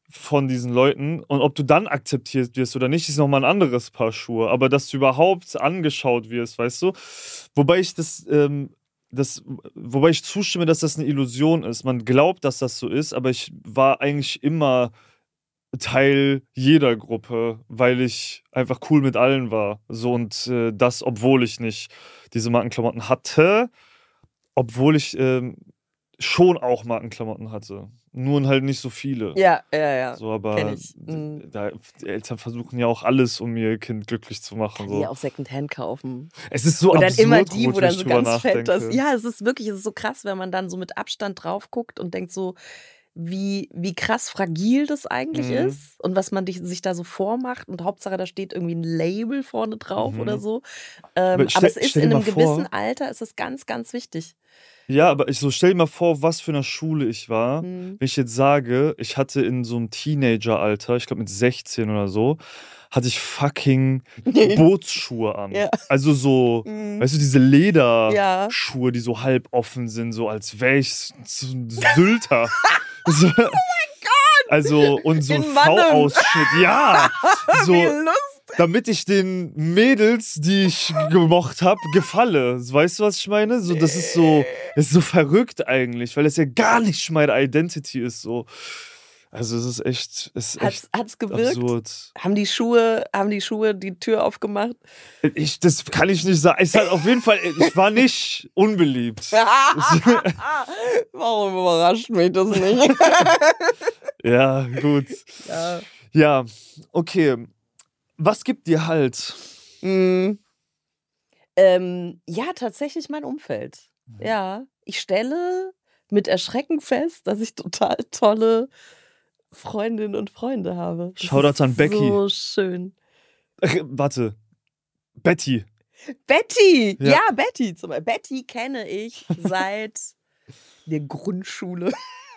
von diesen Leuten. Und ob du dann akzeptiert wirst oder nicht, ist nochmal ein anderes Paar Schuhe. Aber dass du überhaupt angeschaut wirst, weißt du? Wobei ich das, ähm, das, wobei ich zustimme, dass das eine Illusion ist. Man glaubt, dass das so ist, aber ich war eigentlich immer Teil jeder Gruppe, weil ich einfach cool mit allen war. So und äh, das, obwohl ich nicht diese Markenklamotten hatte, obwohl ich ähm, schon auch Markenklamotten hatte. Nur halt nicht so viele. Ja, ja, ja. So, aber Kenn ich. d- Mhm. da, die Eltern versuchen ja auch alles, um ihr Kind glücklich zu machen. Kann die So. ja auch Secondhand kaufen. Es ist so Und dann absurd, immer die, Ruth, wo wenn dann ich so drüber ganz fett das. nachdenke. Ja, es ist wirklich, es ist so krass, wenn man dann so mit Abstand drauf guckt und denkt so, wie, wie krass fragil das eigentlich Mhm. ist und was man dich, sich da so vormacht. Und Hauptsache, da steht irgendwie ein Label vorne drauf Mhm. oder so. Ähm, Aber aber stell- es ist stell dir in einem mal vor- gewissen Alter ist es ganz, ganz wichtig. Ja, aber ich so stell dir mal vor, was für eine Schule ich war. Mhm. Wenn ich jetzt sage, ich hatte in so einem Teenager-Alter, ich glaube mit sechzehn oder so, hatte ich fucking Bootsschuhe an. Ja. Also so, Mhm. weißt du, diese Ja. Lederschuhe, die so halb offen sind, so als wäre ich so ein Sylter. So, oh mein Gott! Also, und so In Mannem. V-Ausschnitt, ja. So, Wie lustig. damit ich den Mädels, die ich gemocht habe, gefalle. Weißt du, was ich meine? So, das ist so, das ist so verrückt eigentlich, weil es ja gar nicht meine Identity ist. So. Also es ist echt, es ist echt Hat's, hat's gewirkt? absurd. Haben die Schuhe, haben die Schuhe die Tür aufgemacht? Ich, das kann ich nicht sagen. Es ist halt auf jeden Fall, ich war nicht unbeliebt. Warum überrascht mich das nicht? Ja, gut. Ja. Ja, okay. Was gibt dir halt? Mm. Ähm, ja, tatsächlich mein Umfeld. Mhm. Ja, ich stelle mit Erschrecken fest, dass ich total tolle Freundinnen und Freunde habe. Das Shoutouts ist an Becky. So schön. Ach, warte. Betty. Betty! Ja. Ja, Betty. Zum Beispiel. Betty kenne ich seit der Grundschule.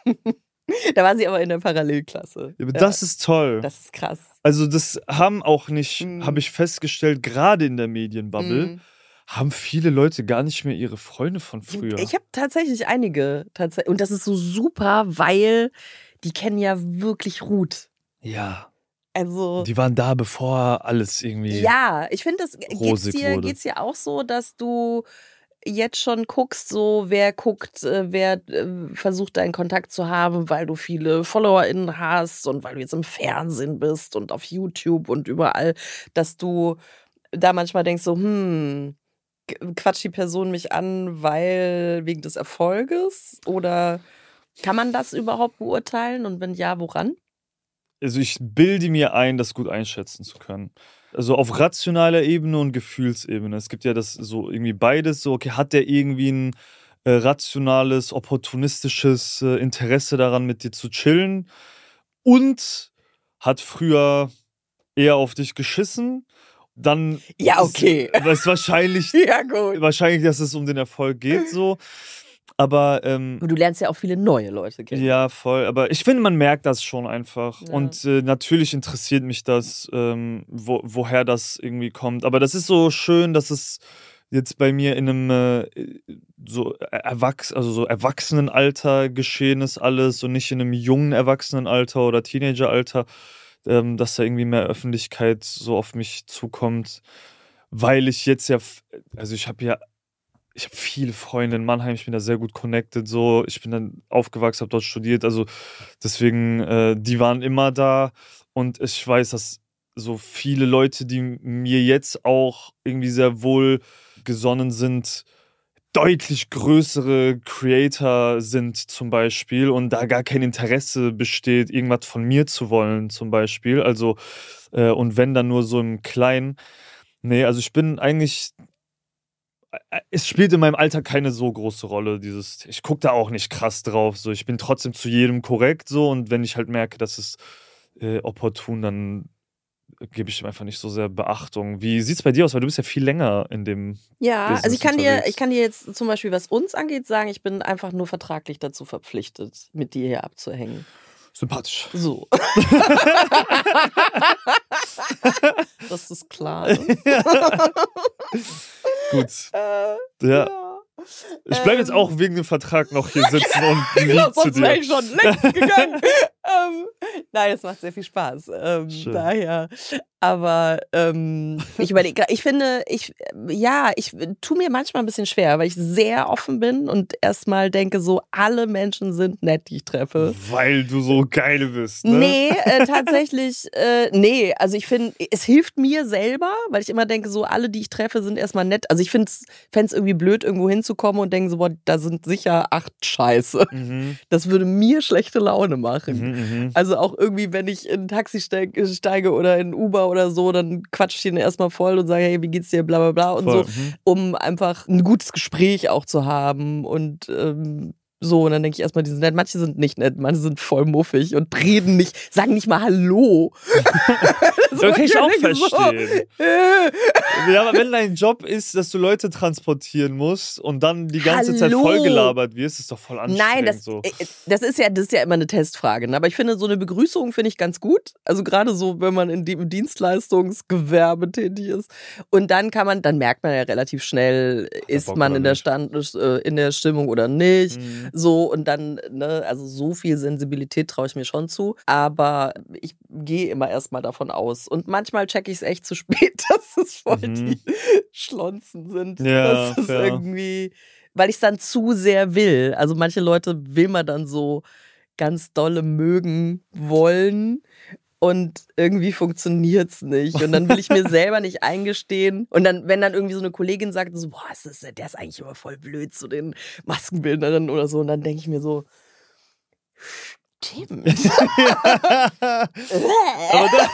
Da war sie aber in der Parallelklasse. Ja, aber Ja, das ist toll. das ist krass. Also das haben auch nicht, Mhm. habe ich festgestellt, gerade in der Medienbubble, Mhm. haben viele Leute gar nicht mehr ihre Freunde von früher. Ich habe tatsächlich einige. Tats und das ist so super, weil die kennen ja wirklich Ruth. Ja. Also, Die waren da, bevor alles irgendwie. ja, ich finde, das geht's rosig dir, wurde. geht's dir auch so, dass du jetzt schon guckst, so wer guckt, äh, wer äh, versucht, deinen Kontakt zu haben, weil du viele FollowerInnen hast und weil du jetzt im Fernsehen bist und auf YouTube und überall, dass du da manchmal denkst so, hm, g- quatscht die Person mich an, weil wegen des Erfolges? Oder kann man das überhaupt beurteilen? Und wenn ja, woran? Also ich bilde mir ein, das gut einschätzen zu können. Also auf rationaler Ebene und Gefühlsebene. Es gibt ja das so irgendwie beides. So, okay, hat der irgendwie ein äh, rationales, opportunistisches äh, Interesse daran, mit dir zu chillen? Und hat früher eher auf dich geschissen? Dann Ja, okay. ist, ist wahrscheinlich, Ja, gut. wahrscheinlich, dass es um den Erfolg geht. So. Aber ähm, Du lernst ja auch viele neue Leute kennen. ja, voll. Aber ich finde, man merkt das schon einfach. Ja. Und äh, natürlich interessiert mich das, ähm, wo, woher das irgendwie kommt. Aber das ist so schön, dass es jetzt bei mir in einem äh, so Erwachs also so Erwachsenenalter geschehen ist alles und nicht in einem jungen Erwachsenenalter oder Teenageralter, ähm, dass da irgendwie mehr Öffentlichkeit so auf mich zukommt. Weil ich jetzt ja, f- also ich habe ja ich habe viele Freunde in Mannheim, ich bin da sehr gut connected, so. Ich bin dann aufgewachsen, habe dort studiert, also deswegen, äh, die waren immer da und ich weiß, dass so viele Leute, die mir jetzt auch irgendwie sehr wohlgesonnen sind, deutlich größere Creator sind zum Beispiel und da gar kein Interesse besteht, irgendwas von mir zu wollen zum Beispiel, also äh, und wenn dann nur so im Kleinen. Nee, also ich bin eigentlich es spielt in meinem Alltag keine so große Rolle, dieses, ich gucke da auch nicht krass drauf, so, ich bin trotzdem zu jedem korrekt, so, und wenn ich halt merke, dass es äh, opportun, dann gebe ich dem einfach nicht so sehr Beachtung. Wie sieht's bei dir aus, weil du bist ja viel länger in dem Ja, Business also ich kann dir, unterwegs. ich kann dir jetzt zum Beispiel, was uns angeht, sagen, ich bin einfach nur vertraglich dazu verpflichtet, mit dir hier abzuhängen. Sympathisch. So. Dass das klar ist. Gut. Äh, Ja. ja. Ich bleibe jetzt auch wegen dem Vertrag noch hier sitzen und ein Genau, Lied zu sonst wäre dir. ich schon längst gegangen. ähm, nein, es macht sehr viel Spaß. Ähm, Schön. daher. Aber ähm, ich überlege, ich finde, ich, ja, ich tue mir manchmal ein bisschen schwer, weil ich sehr offen bin und erstmal denke, so alle Menschen sind nett, die ich treffe. Weil du so geil bist, ne? Nee, äh, tatsächlich, äh, nee. Also ich finde, es hilft mir selber, weil ich immer denke, so alle, die ich treffe, sind erstmal nett. Also ich fände es irgendwie blöd, irgendwo hinzukommen und denke so, boah, da sind sicher acht Scheiße. Mhm. Das würde mir schlechte Laune machen. Mhm, mhm. Also auch irgendwie, wenn ich in ein Taxi steige, steige oder in Uber oder so, dann quatsch ich den erstmal voll und sage, hey, wie geht's dir, bla bla bla und Voll, so, mhm. um einfach ein gutes Gespräch auch zu haben und ähm, so, und dann denke ich erstmal, die sind nett. Manche sind nicht nett, manche sind voll muffig und reden nicht, sagen nicht mal Hallo. Das kann ich auch verstehen. So, äh, Ja, aber wenn dein Job ist, dass du Leute transportieren musst und dann die ganze Zeit Hallo. vollgelabert wirst, ist doch voll anstrengend. Nein, das, so. äh, das ist ja, das ist ja immer eine Testfrage. Ne? Aber ich finde, so eine Begrüßung finde ich ganz gut. Also gerade so, wenn man in dem Dienstleistungsgewerbe tätig ist. Und dann kann man, dann merkt man ja relativ schnell, ist Bock man oder in der nicht. Stand, äh, in der Stimmung oder nicht. Mhm. So, und dann, ne, also so viel Sensibilität traue ich mir schon zu. Aber ich gehe immer erstmal davon aus. Und manchmal checke ich es echt zu spät, dass es voll Mhm. die Schlonzen sind. Ja, das ist fair. irgendwie, weil ich es dann zu sehr will. Also manche Leute will man dann so ganz dolle mögen wollen. Und irgendwie funktioniert's nicht. Und dann will ich mir selber nicht eingestehen. Und dann, wenn dann irgendwie so eine Kollegin sagt, so, boah, ist das, der ist eigentlich immer voll blöd zu den Maskenbildnerinnen oder so. Und dann denke ich mir so, stimmt. aber, da,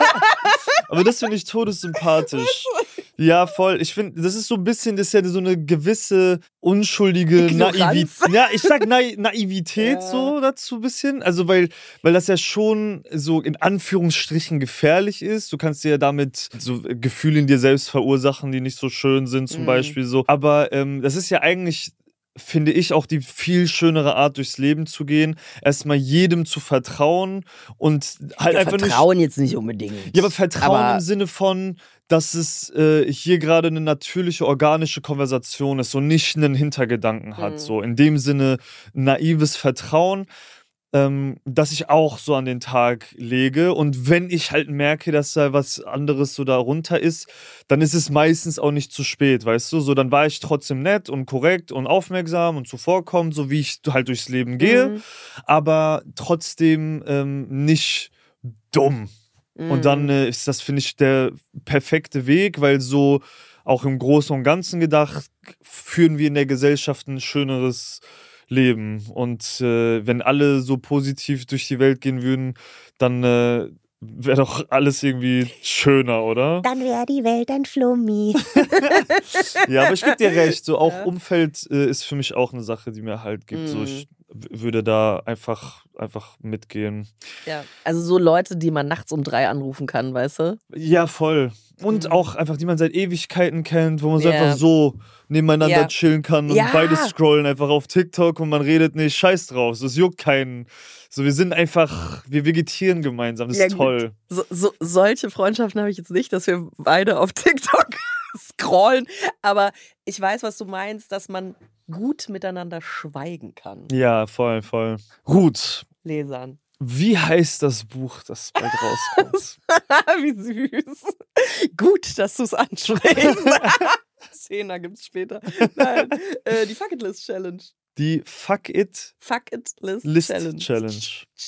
aber das finde ich todessympathisch. Ja, voll. Ich finde, das ist so ein bisschen, das ist ja so eine gewisse unschuldige Ignoranz. Naivität. Ja, ich sag Na Naivität Ja. so dazu ein bisschen. Also, weil, weil das ja schon so in Anführungsstrichen gefährlich ist. Du kannst dir ja damit so Gefühle in dir selbst verursachen, die nicht so schön sind, zum Mhm. Beispiel so. Aber ähm, das ist ja eigentlich, finde ich, auch die viel schönere Art, durchs Leben zu gehen. Erstmal jedem zu vertrauen und halt Ja, einfach nicht. Vertrauen jetzt nicht unbedingt. Ja, aber Vertrauen Aber- im Sinne von, dass es äh, hier gerade eine natürliche, organische Konversation ist und nicht einen Hintergedanken hat. Mhm. So in dem Sinne naives Vertrauen, ähm, das ich auch so an den Tag lege. Und wenn ich halt merke, dass da was anderes so darunter ist, dann ist es meistens auch nicht zu spät, weißt du? So, dann war ich trotzdem nett und korrekt und aufmerksam und zuvorkommend, so wie ich halt durchs Leben gehe, Mhm. aber trotzdem ähm, nicht dumm. Und dann äh, ist das, finde ich, der perfekte Weg, weil so auch im Großen und Ganzen gedacht, führen wir in der Gesellschaft ein schöneres Leben. Und äh, wenn alle so positiv durch die Welt gehen würden, dann äh, wäre doch alles irgendwie schöner, oder? Dann wäre die Welt ein Flummi. Ja, aber ich gebe dir recht, so auch Ja. Umfeld äh, ist für mich auch eine Sache, die mir halt gibt. So, Mhm. ich w- würde da einfach, einfach mitgehen. Ja, also so Leute, die man nachts um drei anrufen kann, weißt du? Ja, voll. Und Mhm. auch einfach, die man seit Ewigkeiten kennt, wo man so Ja. einfach so nebeneinander Ja. chillen kann und Ja. beide scrollen einfach auf TikTok und man redet nicht, scheiß drauf, so, es juckt keinen. So, wir sind einfach, wir vegetieren gemeinsam, das Ja, ist gut. toll. So, so, solche Freundschaften habe ich jetzt nicht, dass wir beide auf TikTok scrollen. Aber ich weiß, was du meinst, dass man gut miteinander schweigen kann. Ja, voll, voll. Ruth, Lesern. wie heißt das Buch, das bald rauskommt? Wie süß. Gut, dass du es ansprichst. Zehner gibt's später. Nein, äh, die Fuck It List Challenge. Die Fuck It Fuck It List, List Challenge. Challenge.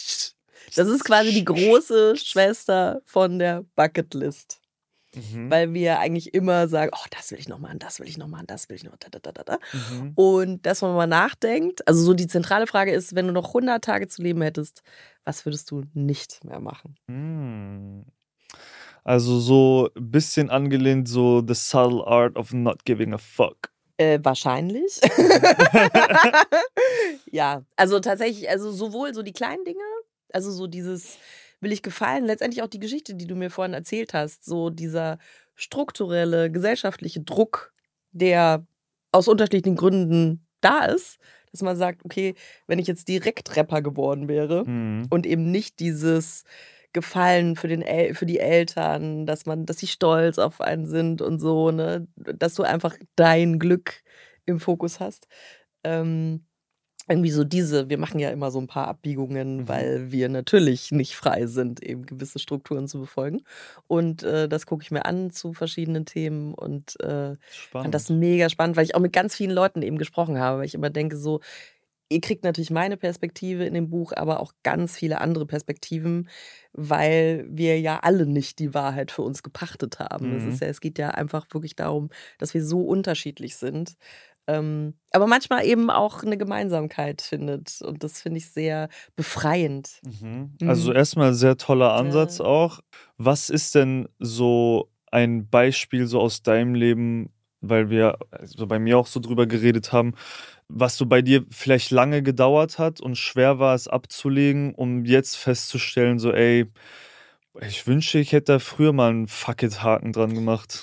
Das ist quasi die große Schwester von der Bucket List. Mhm. Weil wir eigentlich immer sagen, oh, das will ich noch machen, das will ich noch machen, das will ich noch, da, da, da, da, da. Mhm. Und dass man mal nachdenkt, also so die zentrale Frage ist, wenn du noch hundert Tage zu leben hättest, was würdest du nicht mehr machen? Mm. Also so ein bisschen angelehnt, so The Subtle Art of Not Giving a Fuck. Äh, wahrscheinlich. Ja, also tatsächlich, also sowohl so die kleinen Dinge, also so dieses will ich gefallen, letztendlich auch die Geschichte, die du mir vorhin erzählt hast, so dieser strukturelle, gesellschaftliche Druck, der aus unterschiedlichen Gründen da ist, dass man sagt, okay, wenn ich jetzt direkt Rapper geworden wäre Mhm. und eben nicht dieses Gefallen für, den El für die Eltern, dass man, dass sie stolz auf einen sind und so, ne, dass du einfach dein Glück im Fokus hast, Ähm, irgendwie so diese, wir machen ja immer so ein paar Abbiegungen, Mhm. weil wir natürlich nicht frei sind, eben gewisse Strukturen zu befolgen. Und äh, das gucke ich mir an zu verschiedenen Themen und äh, fand das Spannend. mega spannend, weil ich auch mit ganz vielen Leuten eben gesprochen habe, weil ich immer denke so, ihr kriegt natürlich meine Perspektive in dem Buch, aber auch ganz viele andere Perspektiven, weil wir ja alle nicht die Wahrheit für uns gepachtet haben. Es ist Mhm. ja, es geht ja einfach wirklich darum, dass wir so unterschiedlich sind. Ähm, aber manchmal eben auch eine Gemeinsamkeit findet. Und das finde ich sehr befreiend. Mhm. Also Mhm. erstmal sehr toller Ansatz Ja. auch. Was ist denn so ein Beispiel so aus deinem Leben, weil wir also bei mir auch so drüber geredet haben, was so bei dir vielleicht lange gedauert hat und schwer war es abzulegen, um jetzt festzustellen, so ey, ich wünsche, ich hätte da früher mal einen Fuck it Haken dran gemacht.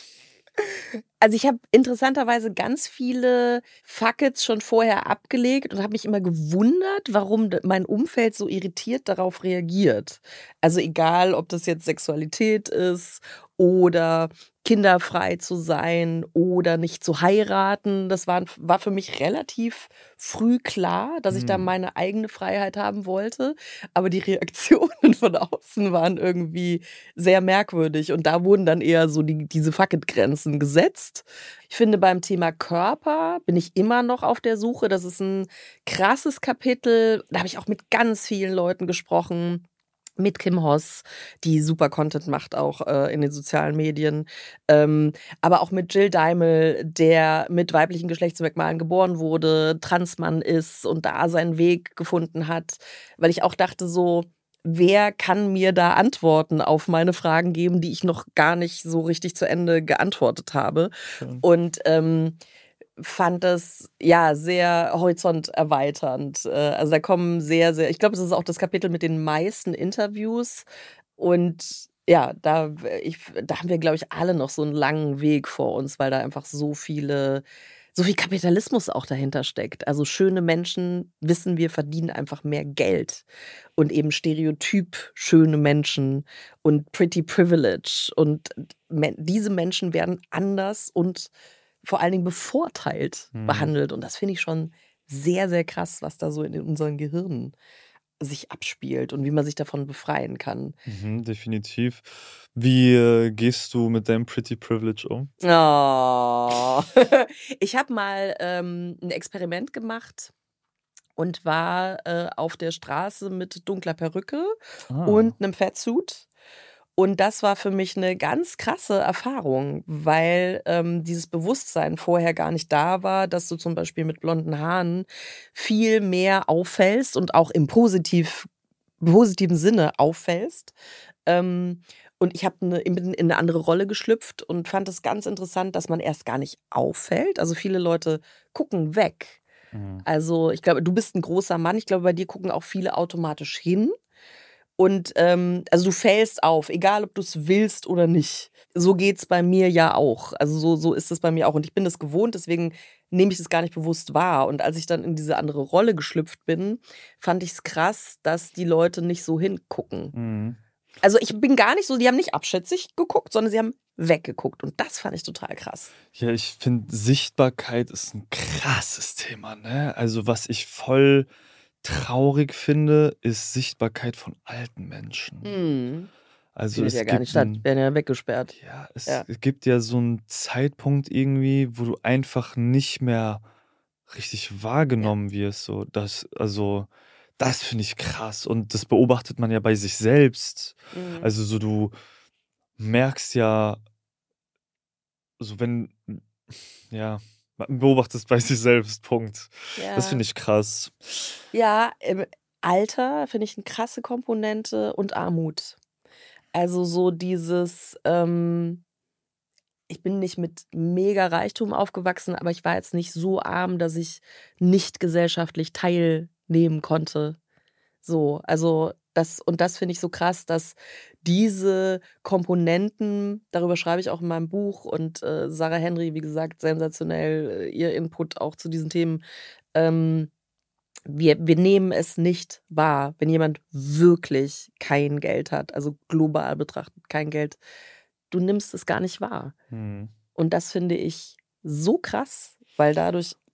Also, ich habe interessanterweise ganz viele Fuck-its schon vorher abgelegt und habe mich immer gewundert, warum d mein Umfeld so irritiert darauf reagiert. Also, egal, ob das jetzt Sexualität ist oder kinderfrei zu sein oder nicht zu heiraten. Das waren war für mich relativ früh klar, dass ich da Mhm. meine eigene Freiheit haben wollte, aber die Reaktionen von außen waren irgendwie sehr merkwürdig und da wurden dann eher so die diese Fuck-it-Grenzen gesetzt. Ich finde, beim Thema Körper bin ich immer noch auf der Suche. Das ist ein krasses Kapitel. Da habe ich auch mit ganz vielen Leuten gesprochen, mit Kim Hoss, die super Content macht auch, äh, in den sozialen Medien, ähm, aber auch mit Jill Daimel, der mit weiblichen Geschlechtsmerkmalen geboren wurde, Transmann ist und da seinen Weg gefunden hat, weil ich auch dachte so: Wer kann mir da Antworten auf meine Fragen geben, die ich noch gar nicht so richtig zu Ende geantwortet habe? Schön. Und ähm, fand das ja sehr horizonterweiternd. Äh, also da kommen sehr, sehr, ich glaube, es ist auch das Kapitel mit den meisten Interviews. Und ja, da, ich, da haben wir, glaube ich, alle noch so einen langen Weg vor uns, weil da einfach so viele, so viel Kapitalismus auch dahinter steckt. Also schöne Menschen, wissen wir, verdienen einfach mehr Geld. Und eben stereotyp schöne Menschen und pretty privilege. Und men diese Menschen werden anders und vor allen Dingen bevorteilt Mhm. behandelt. Und das finde ich schon sehr, sehr krass, was da so in unseren Gehirnen sich abspielt und wie man sich davon befreien kann. Mhm, definitiv. Wie, äh, gehst du mit deinem Pretty Privilege um? Oh. Ich habe mal, ähm, 'n Experiment gemacht und war, äh, auf der Straße mit dunkler Perücke Ah. und 'nem Fatsuit. Und das war für mich eine ganz krasse Erfahrung, weil, ähm, dieses Bewusstsein vorher gar nicht da war, dass du zum Beispiel mit blonden Haaren viel mehr auffällst und auch im positiv positiven Sinne auffällst. Ähm, und ich habe 'ne bin in 'ne andere Rolle geschlüpft und fand es ganz interessant, dass man erst gar nicht auffällt. Also, viele Leute gucken weg. Mhm. Also, ich glaube, du bist ein großer Mann. Ich glaube, bei dir gucken auch viele automatisch hin. Und, ähm, also, du fällst auf, egal ob du es willst oder nicht. So geht's bei mir ja auch. Also, so so ist es bei mir auch. Und ich bin das gewohnt, deswegen nehme ich es gar nicht bewusst wahr. Und als ich dann in diese andere Rolle geschlüpft bin, fand ich's krass, dass die Leute nicht so hingucken. Mhm. Also, ich bin gar nicht so, die haben nicht abschätzig geguckt, sondern sie haben weggeguckt. Und das fand ich total krass. Ja, ich finde, Sichtbarkeit ist ein krasses Thema, ne? Also, was ich voll traurig finde, ist Sichtbarkeit von alten Menschen. Mhm. Also, Findet ja es gar nicht gibt statt, 'n werden ja weggesperrt. ja, es Ja. es gibt ja so einen Zeitpunkt irgendwie, wo du einfach nicht mehr richtig Ja. wahrgenommen wirst, so. Das also, das finde ich krass und das beobachtet man ja bei sich selbst. Mhm. Also, so du merkst ja so wenn ja, man beobachtet es bei sich selbst, Punkt. Das Ja. finde ich krass. Ja, ähm, Alter finde ich 'ne krasse Komponente und Armut. Also, so dieses, ähm ich bin nicht mit mega Reichtum aufgewachsen, aber ich war jetzt nicht so arm, dass ich nicht gesellschaftlich teilnehmen konnte. So, also das und das finde ich so krass, dass diese Komponenten, darüber schreibe ich auch in meinem Buch und, äh, Sarah Henry, wie gesagt, sensationell, äh, ihr Input auch zu diesen Themen. Ähm, wir wir nehmen es nicht wahr, wenn jemand wirklich kein Geld hat, also global betrachtet kein Geld. Du nimmst es gar nicht wahr. Mhm. Und das finde ich so krass, weil dadurch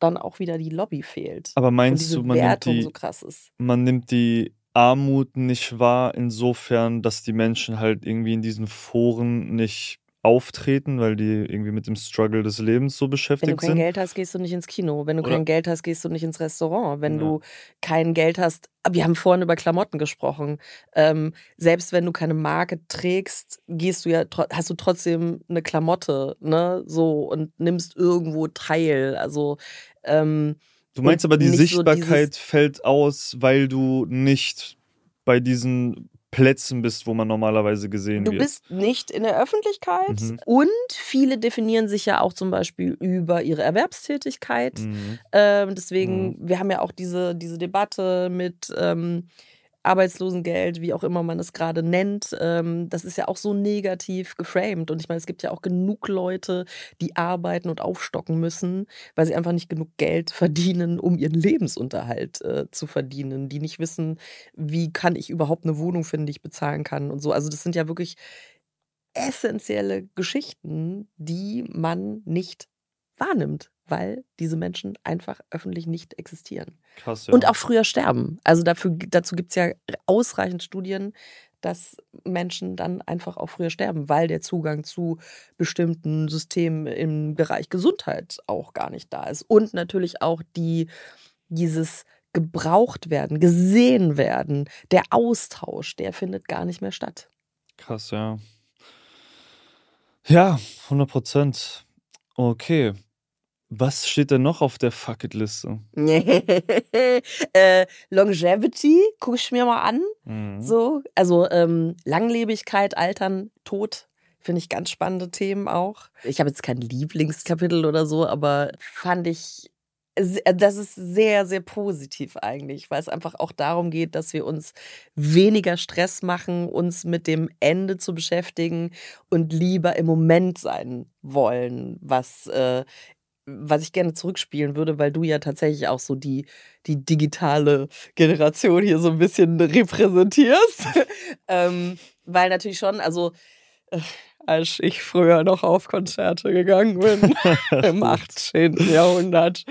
dann auch wieder die Lobby fehlt. Aber Und meinst diese du, man nimmt Wertung die, so krass ist. man nimmt die Armut nicht wahr, insofern, dass die Menschen halt irgendwie in diesen Foren nicht auftreten, weil die irgendwie mit dem Struggle des Lebens so Wenn du beschäftigt kein sind? Geld hast, gehst du nicht ins Kino. Wenn du Oder kein Geld hast, gehst du nicht ins Restaurant. Wenn ja. du kein Geld hast, wir haben vorhin über Klamotten gesprochen. Ähm, selbst wenn du keine Marke trägst, gehst du ja, tro- hast du trotzdem eine Klamotte, ne? So und nimmst irgendwo teil. Also ähm, Du meinst und aber, die nicht so dieses, Sichtbarkeit fällt aus, weil du nicht bei diesen Plätzen bist, wo man normalerweise gesehen du wird. bist nicht in der Öffentlichkeit Mhm. und viele definieren sich ja auch zum Beispiel über ihre Erwerbstätigkeit. Mhm. Ähm, deswegen, Mhm. wir haben ja auch diese, diese Debatte mit ähm, Arbeitslosengeld, wie auch immer man es gerade nennt. Ähm, das ist ja auch so negativ geframed. Und ich meine, es gibt ja auch genug Leute, die arbeiten und aufstocken müssen, weil sie einfach nicht genug Geld verdienen, um ihren Lebensunterhalt äh, zu verdienen. Die nicht wissen, wie kann ich überhaupt eine Wohnung finden, die ich bezahlen kann und so. Also das sind ja wirklich essentielle Geschichten, die man nicht wahrnimmt, weil diese Menschen einfach öffentlich nicht existieren. Krass, Und ja. auch früher sterben. Also dafür, dazu gibt es ja ausreichend Studien, dass Menschen dann einfach auch früher sterben, weil der Zugang zu bestimmten Systemen im Bereich Gesundheit auch gar nicht da ist. Und natürlich auch die, dieses gebraucht werden, gesehen werden, der Austausch, der findet gar nicht mehr statt. Krass, ja. Ja, hundert Prozent. Okay. Was steht denn noch auf der Fuck-It-Liste? äh, Longevity, gucke ich mir mal an. Mhm. So, also ähm, Langlebigkeit, Altern, Tod, finde ich ganz spannende Themen auch. Ich habe jetzt kein Lieblingskapitel oder so, aber fand ich, se- das ist sehr, sehr positiv eigentlich, weil es einfach auch darum geht, dass wir uns weniger Stress machen, uns mit dem Ende zu beschäftigen und lieber im Moment sein wollen, was äh, was ich gerne zurückspielen würde, weil du ja tatsächlich auch so die, die digitale Generation hier so ein bisschen repräsentierst. ähm, weil natürlich schon, also äh, als ich früher noch auf Konzerte gegangen bin, im Gut. achtzehnten. Jahrhundert,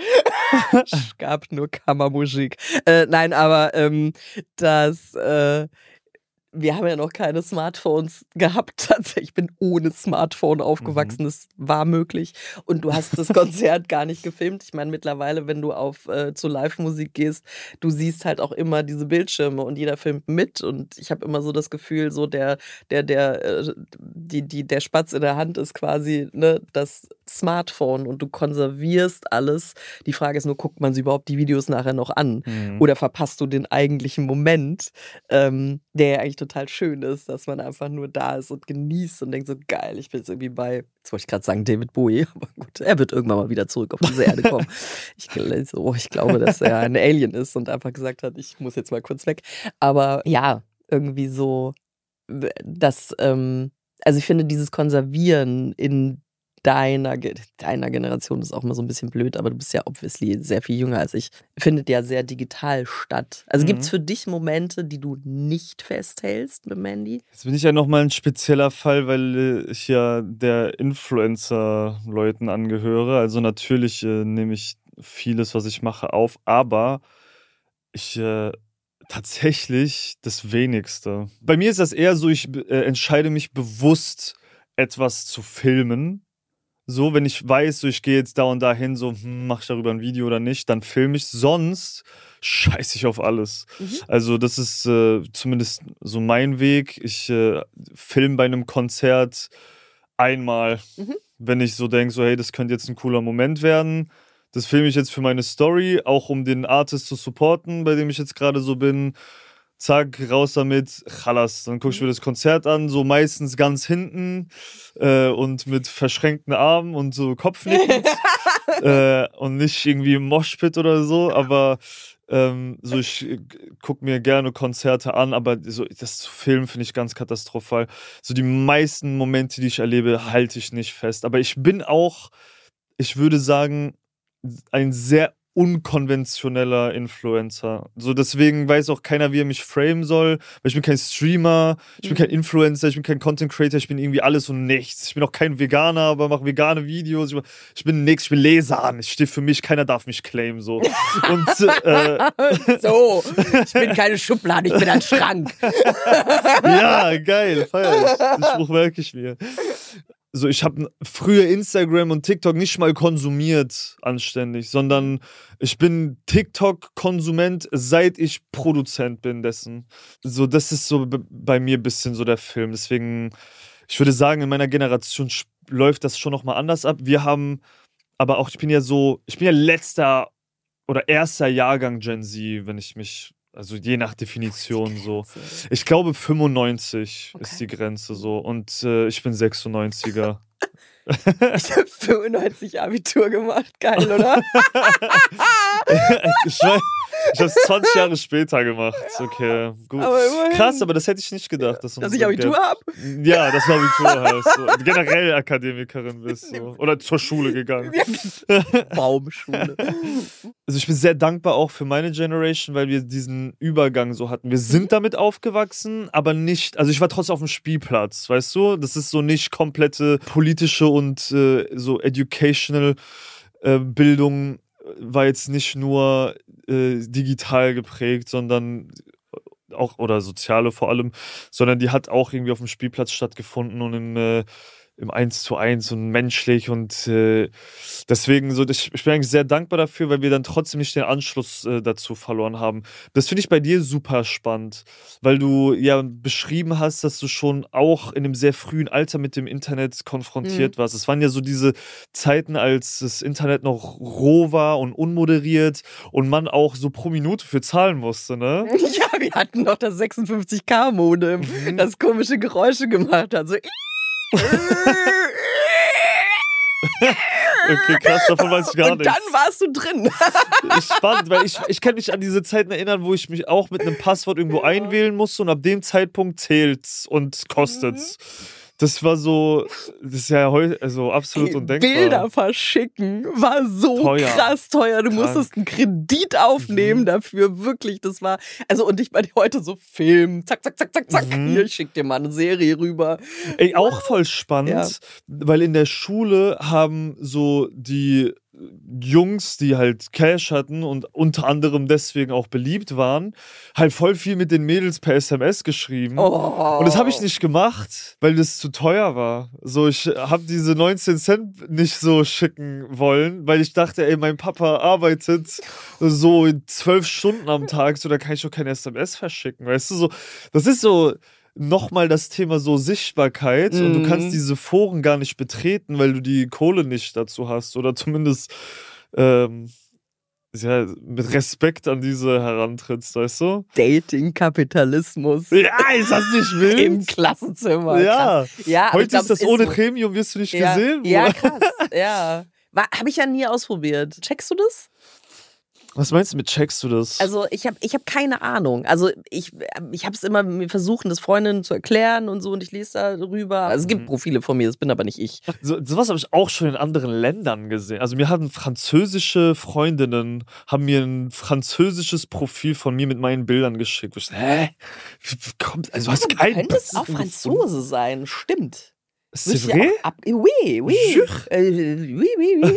es gab nur Kammermusik. Äh, nein, aber ähm, das... Äh, wir haben ja noch keine Smartphones gehabt. Tatsächlich, ich bin ohne Smartphone aufgewachsen. Mhm. Das war möglich. Und du hast das Konzert gar nicht gefilmt. Ich meine, mittlerweile, wenn du auf äh, zu Live-Musik gehst, du siehst halt auch immer diese Bildschirme und jeder filmt mit. Und ich habe immer so das Gefühl, so der, der, der, äh, die, die, der Spatz in der Hand ist quasi ne, das Smartphone und du konservierst alles. Die Frage ist nur, guckt man sich überhaupt die Videos nachher noch an? Mhm. Oder verpasst du den eigentlichen Moment, ähm, der ja eigentlich total schön ist, dass man einfach nur da ist und genießt und denkt so, geil, ich bin jetzt irgendwie bei, jetzt wollte ich gerade sagen David Bowie, aber gut, er wird irgendwann mal wieder zurück auf diese Erde kommen. Ich, gl- so, ich glaube, dass er ein Alien ist und einfach gesagt hat, ich muss jetzt mal kurz weg. Aber ja, irgendwie so, das, ähm, also ich finde dieses Konservieren in deiner, Ge- deiner Generation ist auch mal so ein bisschen blöd, aber du bist ja obviously sehr viel jünger als ich, findet ja sehr digital statt. Also gibt es Mhm. für dich Momente, die du nicht festhältst mit dem Handy? Jetzt bin ich ja nochmal ein spezieller Fall, weil äh, ich ja der Influencer-Leuten angehöre. Also natürlich äh, nehme ich vieles, was ich mache, auf, aber ich äh, tatsächlich das Wenigste. Bei mir ist das eher so, ich äh, entscheide mich bewusst, etwas zu filmen. So, wenn ich weiß, so ich gehe jetzt da und da hin, so hm, mache ich darüber ein Video oder nicht, dann filme ich. Sonst scheiße ich auf alles. Mhm. Also das ist äh, zumindest so mein Weg. Ich äh, filme bei einem Konzert einmal, Mhm. wenn ich so denke, so hey, das könnte jetzt ein cooler Moment werden. Das filme ich jetzt für meine Story, auch um den Artist zu supporten, bei dem ich jetzt gerade so bin. Zack, raus damit, chalas. Dann gucke ich mir das Konzert an, so meistens ganz hinten äh, und mit verschränkten Armen und so kopfnickend. äh, und nicht irgendwie im Moshpit oder so, aber ähm, so ich äh, gucke mir gerne Konzerte an, aber so das zu filmen finde ich ganz katastrophal. So die meisten Momente, die ich erlebe, halte ich nicht fest. Aber ich bin auch, ich würde sagen, ein sehr unkonventioneller Influencer. So deswegen weiß auch keiner, wie er mich framen soll, weil ich bin kein Streamer, ich bin kein Influencer, ich bin kein Content Creator, ich bin irgendwie alles und nichts. Ich bin auch kein Veganer, aber mache vegane Videos. Ich, ich bin nix, ich bin Lesan. Ich stehe für mich, keiner darf mich claimen so. Und äh, so, ich bin keine Schublade, ich bin ein Schrank. ja, geil, feier ich. Den Spruch merke ich mir. So, ich habe früher Instagram und TikTok nicht mal konsumiert anständig, sondern ich bin TikTok-Konsument, seit ich Produzent bin dessen. So, das ist so b- bei mir ein bisschen so der Film. Deswegen, ich würde sagen, in meiner Generation sch- läuft das schon nochmal anders ab. Wir haben, aber auch, ich bin ja so, ich bin ja letzter oder erster Jahrgang Gen Z, wenn ich mich, also je nach Definition so. Ich glaube fünfundneunzig Okay. ist die Grenze so und äh, ich bin sechsundneunziger. Ich habe fünfundneunzig Abitur gemacht, geil, oder? ich weiß, ich habe es zwanzig Jahre später gemacht. Okay, gut. Aber immerhin. Krass, aber das hätte ich nicht gedacht. Dass, Dass ich Abitur habe? Ja, dass du Abitur hast. So. Generell Akademikerin bist. So. Oder zur Schule gegangen. Baumschule. Also ich bin sehr dankbar auch für meine Generation, weil wir diesen Übergang so hatten. Wir sind damit aufgewachsen, aber nicht, also ich war trotzdem auf dem Spielplatz, weißt du? Das ist so nicht komplette politische und äh, so educational äh, Bildung war jetzt nicht nur äh, digital geprägt, sondern auch, oder soziale vor allem, sondern die hat auch irgendwie auf dem Spielplatz stattgefunden und in äh, im Eins zu Eins und menschlich und äh, deswegen so, ich, ich bin eigentlich sehr dankbar dafür, weil wir dann trotzdem nicht den Anschluss äh, dazu verloren haben. Das finde ich bei dir super spannend, weil du ja beschrieben hast, dass du schon auch in einem sehr frühen Alter mit dem Internet konfrontiert Mhm. warst. Es waren ja so diese Zeiten, als das Internet noch roh war und unmoderiert und man auch so pro Minute für zahlen musste, ne? Ja, wir hatten noch das sechsundfünfzig K Modem, Mhm. das komische Geräusche gemacht hat. So. Okay, krass, davon weiß ich gar Und nichts. dann warst du drin. Ist spannend, weil ich, ich kann mich an diese Zeiten erinnern, wo ich mich auch mit einem Passwort irgendwo einwählen musste und ab dem Zeitpunkt zählt's und kostet's. Das war so, das ist ja heute, also absolut Ey, undenkbar. Bilder verschicken war so Teuer. krass teuer. Du Krank. musstest einen Kredit aufnehmen Mhm. dafür. Wirklich, das war. Also, und ich meine heute so Film. Zack, zack, zack, zack, zack. Mhm. Hier, ich schick dir mal eine Serie rüber. Ey, auch voll spannend, Ja. weil in der Schule haben so die Jungs, die halt Cash hatten und unter anderem deswegen auch beliebt waren, halt voll viel mit den Mädels per S M S geschrieben. Oh. Und das habe ich nicht gemacht, weil das zu teuer war. So, ich habe diese neunzehn Cent nicht so schicken wollen, weil ich dachte, ey, mein Papa arbeitet so zwölf Stunden am Tag, so da kann ich doch kein S M S verschicken, weißt du? So, das ist so nochmal das Thema so Sichtbarkeit und du Mhm. kannst diese Foren gar nicht betreten, weil du die Kohle nicht dazu hast oder zumindest ähm, ja, mit Respekt an diese herantrittst, weißt du? Dating-Kapitalismus. Ja, ist das nicht wild? Im Klassenzimmer. Ja. Krass. Ja, aber ich Heute glaub, ist das es ohne so. Premium, wirst du nicht Ja, gesehen. ja, Bruder. krass. Ja. Habe ich ja nie ausprobiert. Checkst du das? Was meinst du mit checkst du das? Also ich habe ich hab keine Ahnung. Also ich, ich habe es immer mir versucht, das Freundinnen zu erklären und so und ich lese darüber. Also es gibt Mhm. Profile von mir, das bin aber nicht ich. so, sowas habe ich auch schon in anderen Ländern gesehen. Also mir hatten französische Freundinnen, haben mir ein französisches Profil von mir mit meinen Bildern geschickt. Wo ich so, hä? Wie, wie kommt, also du hast keinen Könnte es auch Besseren Franzose sein, stimmt. gefunden? Würde ich C'est vrai? ja auch ab, oui, oui. Jure? Äh, oui, oui, oui.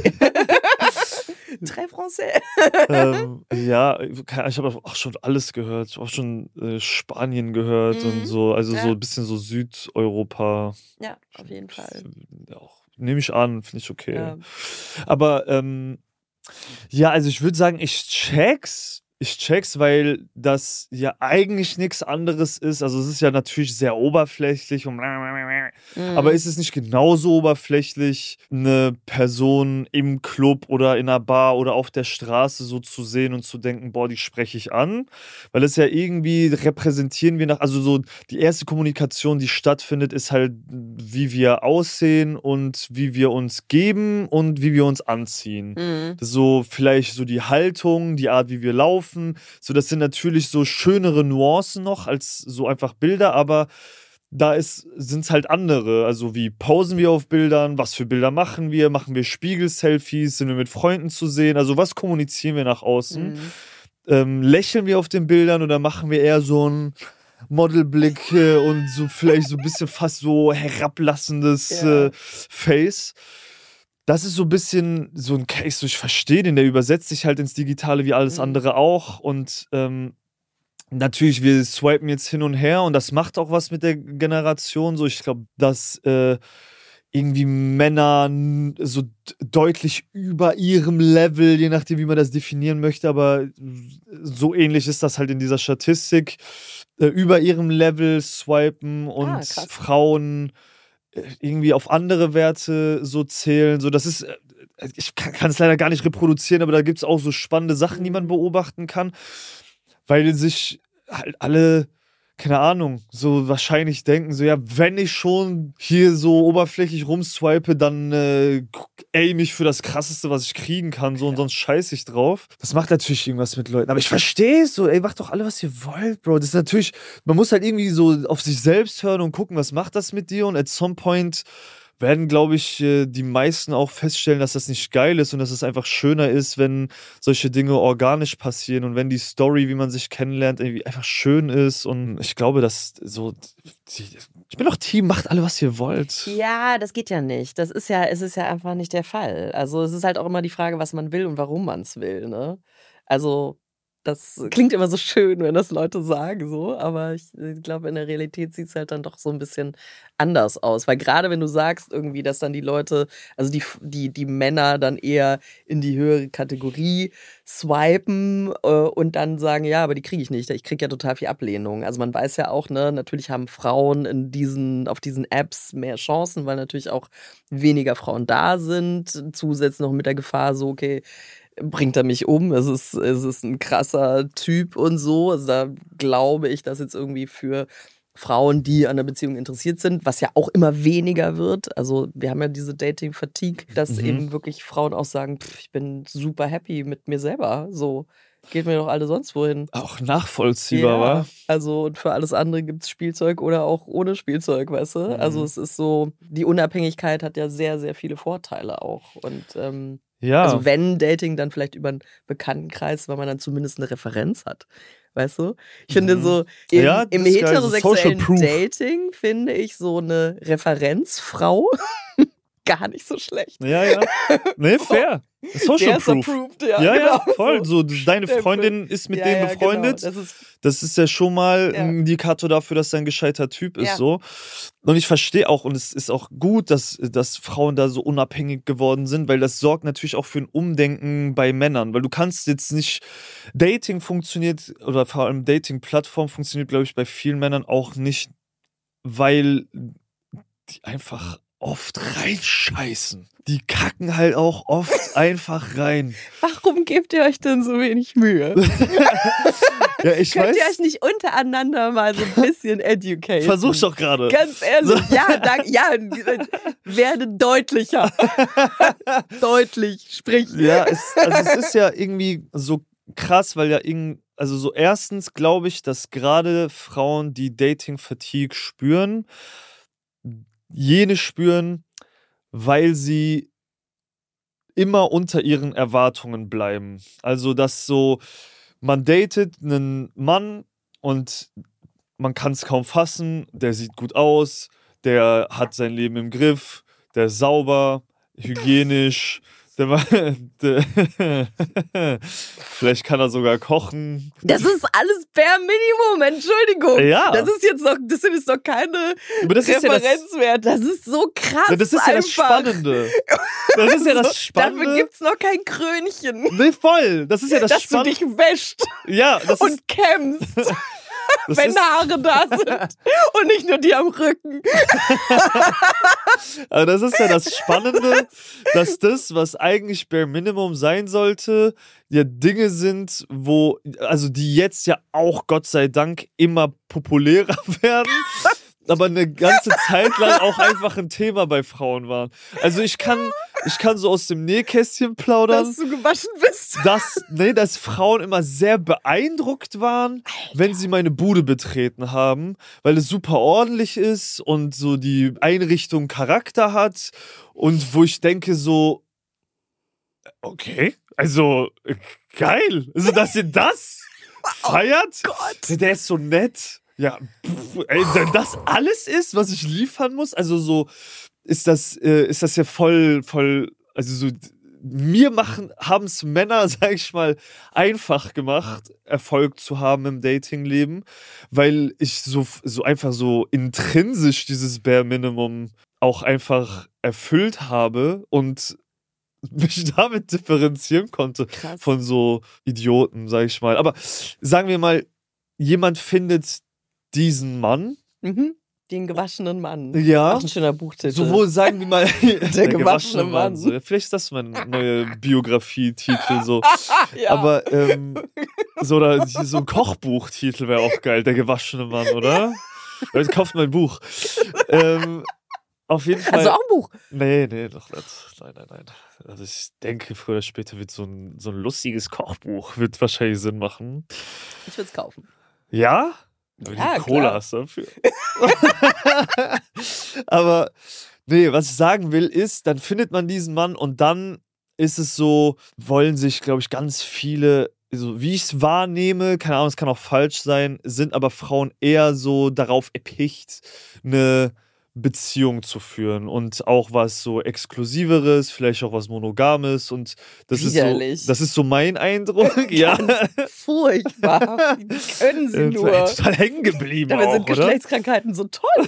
Très français. ähm, ja, ich habe auch schon alles gehört. Ich habe auch schon äh, Spanien gehört Mhm. und so, also Ja. so ein bisschen so Südeuropa. Ja, auf jeden Fall. Auch, nehme ich an, finde ich okay. Ja. Aber ähm, ja, also ich würde sagen, ich check's. Ich check's, weil das ja eigentlich nichts anderes ist. Also es ist ja natürlich sehr oberflächlich und Mhm. aber ist es nicht genauso oberflächlich, eine Person im Club oder in einer Bar oder auf der Straße so zu sehen und zu denken, boah, die spreche ich an? Weil es ja irgendwie repräsentieren wir nach, also so die erste Kommunikation, die stattfindet, ist halt, wie wir aussehen und wie wir uns geben und wie wir uns anziehen. Mhm. So vielleicht so die Haltung, die Art, wie wir laufen. So, das sind natürlich so schönere Nuancen noch als so einfach Bilder, aber da sind es halt andere. Also wie posen wir auf Bildern, was für Bilder machen wir, machen wir Spiegel-Selfies, sind wir mit Freunden zu sehen, also was kommunizieren wir nach außen? Mhm. Ähm, lächeln wir auf den Bildern oder machen wir eher so einen Modelblick äh, und so vielleicht so ein bisschen fast so herablassendes ja. äh, Face? Das ist so ein bisschen so ein Case, so ich verstehe den, der übersetzt sich halt ins Digitale wie alles mhm. andere auch und ähm, natürlich, wir swipen jetzt hin und her und das macht auch was mit der Generation so. Ich glaube, dass äh, irgendwie Männer so deutlich über ihrem Level, je nachdem, wie man das definieren möchte, aber so ähnlich ist das halt in dieser Statistik, äh, über ihrem Level swipen und ah, Frauen irgendwie auf andere Werte so zählen. So, das ist, ich kann es leider gar nicht reproduzieren, aber da gibt es auch so spannende Sachen, die man beobachten kann, weil sich halt alle, keine Ahnung, so wahrscheinlich denken, so ja, wenn ich schon hier so oberflächlich rumswipe, dann äh, aim ich für das Krasseste, was ich kriegen kann, so, und sonst scheiße ich drauf. Das macht natürlich irgendwas mit Leuten. Aber ich verstehe es so, ey, macht doch alle, was ihr wollt, Bro. Das ist natürlich, man muss halt irgendwie so auf sich selbst hören und gucken, was macht das mit dir, und at some point werden, glaube ich, die meisten auch feststellen, dass das nicht geil ist und dass es einfach schöner ist, wenn solche Dinge organisch passieren und wenn die Story, wie man sich kennenlernt, irgendwie einfach schön ist. Und ich glaube, dass so, ich bin doch Team, macht alle, was ihr wollt. Ja, das geht ja nicht. Das ist ja, es ist ja einfach nicht der Fall. Also es ist halt auch immer die Frage, was man will und warum man es will, ne? Also das klingt immer so schön, wenn das Leute sagen, so, aber ich glaube, in der Realität sieht es halt dann doch so ein bisschen anders aus. Weil gerade wenn du sagst irgendwie, dass dann die Leute, also die, die, die Männer dann eher in die höhere Kategorie swipen äh, und dann sagen, ja, aber die kriege ich nicht, ich kriege ja total viel Ablehnung. Also man weiß ja auch, ne, natürlich haben Frauen in diesen, auf diesen Apps mehr Chancen, weil natürlich auch weniger Frauen da sind, zusätzlich noch mit der Gefahr so, okay, bringt er mich um, es ist, es ist ein krasser Typ und so. Also da glaube ich, dass jetzt irgendwie für Frauen, die an der Beziehung interessiert sind, was ja auch immer weniger wird. Also wir haben ja diese Dating-Fatigue, dass mhm. eben wirklich Frauen auch sagen, pff, ich bin super happy mit mir selber. So, geht mir doch alle sonst wohin. Auch nachvollziehbar, ja, wa? Also und für alles andere gibt es Spielzeug oder auch ohne Spielzeug, weißt du? Mhm. Also es ist so, die Unabhängigkeit hat ja sehr, sehr viele Vorteile auch. Und ähm, ja. Also wenn Dating, dann vielleicht über einen Bekanntenkreis, weil man dann zumindest eine Referenz hat. Weißt du? Ich finde so, im, ja, im heterosexuellen Dating finde ich so eine Referenzfrau gar nicht so schlecht. Ja, ja. Nee, fair. Social Proof. Approved, ja, ja, genau. Ja, voll. So, deine Freundin ist mit ja, denen ja, befreundet. Genau. Das, ist, das ist ja schon mal ja. ein Indikator dafür, dass er ein gescheiter Typ ist. Ja. So. Und ich verstehe auch, und es ist auch gut, dass, dass Frauen da so unabhängig geworden sind, weil das sorgt natürlich auch für ein Umdenken bei Männern. Weil du kannst jetzt nicht, Dating funktioniert, oder vor allem Dating-Plattform funktioniert, glaube ich, bei vielen Männern auch nicht, weil die einfach oft reinscheißen. Die kacken halt auch oft einfach rein. Warum gebt ihr euch denn so wenig Mühe? Ja, ich Könnt weiß. ihr euch nicht untereinander mal so ein bisschen educaten? Versuch's doch gerade. Ganz ehrlich. So. Ja, danke. Ja, werde deutlicher. Deutlich, sprich. Ja, es, also es ist ja irgendwie so krass, weil ja irgendwie, also so erstens glaube ich, dass gerade Frauen, die Dating-Fatigue spüren, jene spüren, weil sie immer unter ihren Erwartungen bleiben. Also, dass so, man datet einen Mann und man kann es kaum fassen, der sieht gut aus, der hat sein Leben im Griff, der ist sauber, hygienisch, der war, der, vielleicht kann er sogar kochen. Das ist alles bare Minimum, Entschuldigung. Ja. Das ist jetzt noch, das sind jetzt noch keine Referenzwerte. Das, das ist so krass. Ja, das ist ja das Spannende. Das ist ja das Spannende. Dafür gibt's noch kein Krönchen. Nee, voll. Das ist ja das Dass Spannende. Dass du dich wäscht. Ja, das und ist kämmst. Das wenn ist Haare da sind und nicht nur die am Rücken. Aber das ist ja das Spannende, dass das, was eigentlich Bare Minimum sein sollte, ja Dinge sind, wo, also die jetzt ja auch Gott sei Dank immer populärer werden, aber eine ganze Zeit lang auch einfach ein Thema bei Frauen waren. Also ich kann, ich kann so aus dem Nähkästchen plaudern. Dass du gewaschen bist. Dass, nee, dass Frauen immer sehr beeindruckt waren, Alter. Wenn sie meine Bude betreten haben, weil es super ordentlich ist und so die Einrichtung Charakter hat und wo ich denke so, okay, also geil, also dass ihr das feiert, oh Gott. Der ist so nett. Ja, pff, ey, wenn das alles ist, was ich liefern muss, also so ist das, äh, ist das ja voll, voll, also so mir machen, haben es Männer, sag ich mal, einfach gemacht, Erfolg zu haben im Datingleben, weil ich so, so einfach so intrinsisch dieses Bare Minimum auch einfach erfüllt habe und mich damit differenzieren konnte. Krass. Von so Idioten, sag ich mal. Aber sagen wir mal, jemand findet diesen Mann. Mhm. Den gewaschenen Mann. Ja. Auch ein schöner Buchtitel. Sowohl sagen wir mal, der, der gewaschene, gewaschene Mann. Mann. So. Vielleicht ist das mein neuer Biografie-Titel. So. Ja. Aber ähm, so, oder, so ein Kochbuchtitel wäre auch geil. Der gewaschene Mann, oder? Leute, kauft mein Buch. ähm, auf jeden Fall. Also auch ein Buch? Nee, nee, doch nicht. Nein, nein, nein. Also ich denke, früher oder später wird so ein, so ein lustiges Kochbuch wird wahrscheinlich Sinn machen. Ich würde es kaufen. Ja? Wenn ja, du Cola klar. hast dafür. Aber nee, was ich sagen will, ist, dann findet man diesen Mann und dann ist es so, wollen sich, glaube ich, ganz viele, so wie ich es wahrnehme, keine Ahnung, es kann auch falsch sein, sind aber Frauen eher so darauf erpicht, eine Beziehung zu führen und auch was so Exklusiveres, vielleicht auch was Monogames und das Widerlich. ist so, das ist so mein Eindruck. Ja. Furchtbar. Wie können sie nur? Total hängen geblieben. Dabei auch, sind oder? Geschlechtskrankheiten so toll.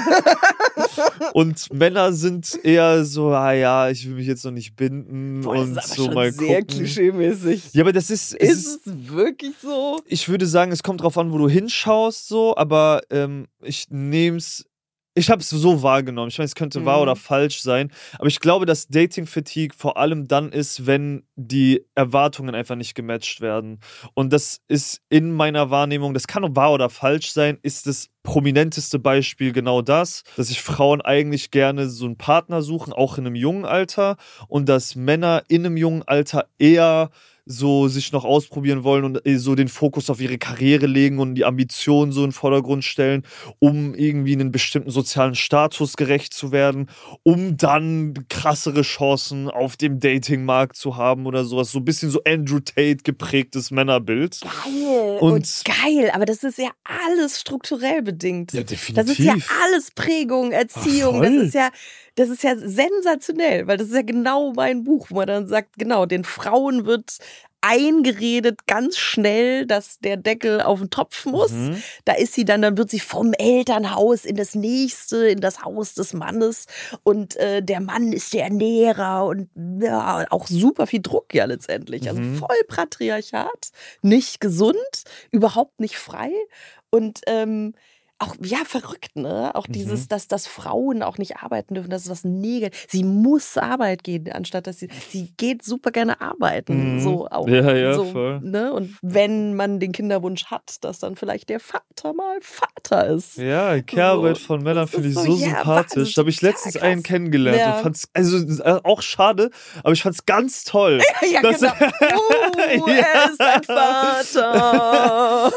Und Männer sind eher so, ah ja, ich will mich jetzt noch nicht binden. Boah, und das ist aber so schon mal sehr gucken. klischeemäßig. Ja, aber das ist. Ist es es wirklich so? Ich würde sagen, es kommt drauf an, wo du hinschaust, so, aber ähm, ich nehme es. Ich habe es so wahrgenommen. Ich meine, es könnte mhm. wahr oder falsch sein. Aber ich glaube, dass Dating-Fatigue vor allem dann ist, wenn die Erwartungen einfach nicht gematcht werden. Und das ist in meiner Wahrnehmung, das kann wahr oder falsch sein, ist das prominenteste Beispiel genau das, dass sich Frauen eigentlich gerne so einen Partner suchen, auch in einem jungen Alter. Und dass Männer in einem jungen Alter eher so sich noch ausprobieren wollen und so den Fokus auf ihre Karriere legen und die Ambitionen so in den Vordergrund stellen, um irgendwie einen bestimmten sozialen Status gerecht zu werden, um dann krassere Chancen auf dem Datingmarkt zu haben oder sowas. So ein bisschen so Andrew Tate geprägtes Männerbild. Geil. Und, und geil, aber das ist ja alles strukturell bedingt. Ja, definitiv. Das ist ja alles Prägung, Erziehung. Ach, das ist ja Das ist ja sensationell, weil das ist ja genau mein Buch, wo man dann sagt, genau, den Frauen wird eingeredet ganz schnell, dass der Deckel auf den Topf muss. Mhm. Da ist sie dann, dann wird sie vom Elternhaus in das nächste, in das Haus des Mannes und äh, der Mann ist der Ernährer und ja, auch super viel Druck ja letztendlich. Also Mhm. voll Patriarchat, nicht gesund, überhaupt nicht frei und ähm, auch, ja, verrückt, ne? Auch dieses, Mhm. dass, dass Frauen auch nicht arbeiten dürfen, das ist was Negatives. Sie muss Arbeit gehen, anstatt dass sie, sie geht super gerne arbeiten. Mhm. So auch. Ja, ja, so, voll. Ne? Und wenn man den Kinderwunsch hat, dass dann vielleicht der Vater mal Vater ist. Ja, Care-Arbeit So, von Männern das finde ich ist so so, ja, sympathisch. was- Da habe ich total letztens krass. einen kennengelernt Ja. und fand's, also äh, auch schade, aber ich fand's ganz toll. Ja, Das- genau. Uh, Ja. er ist ein Vater.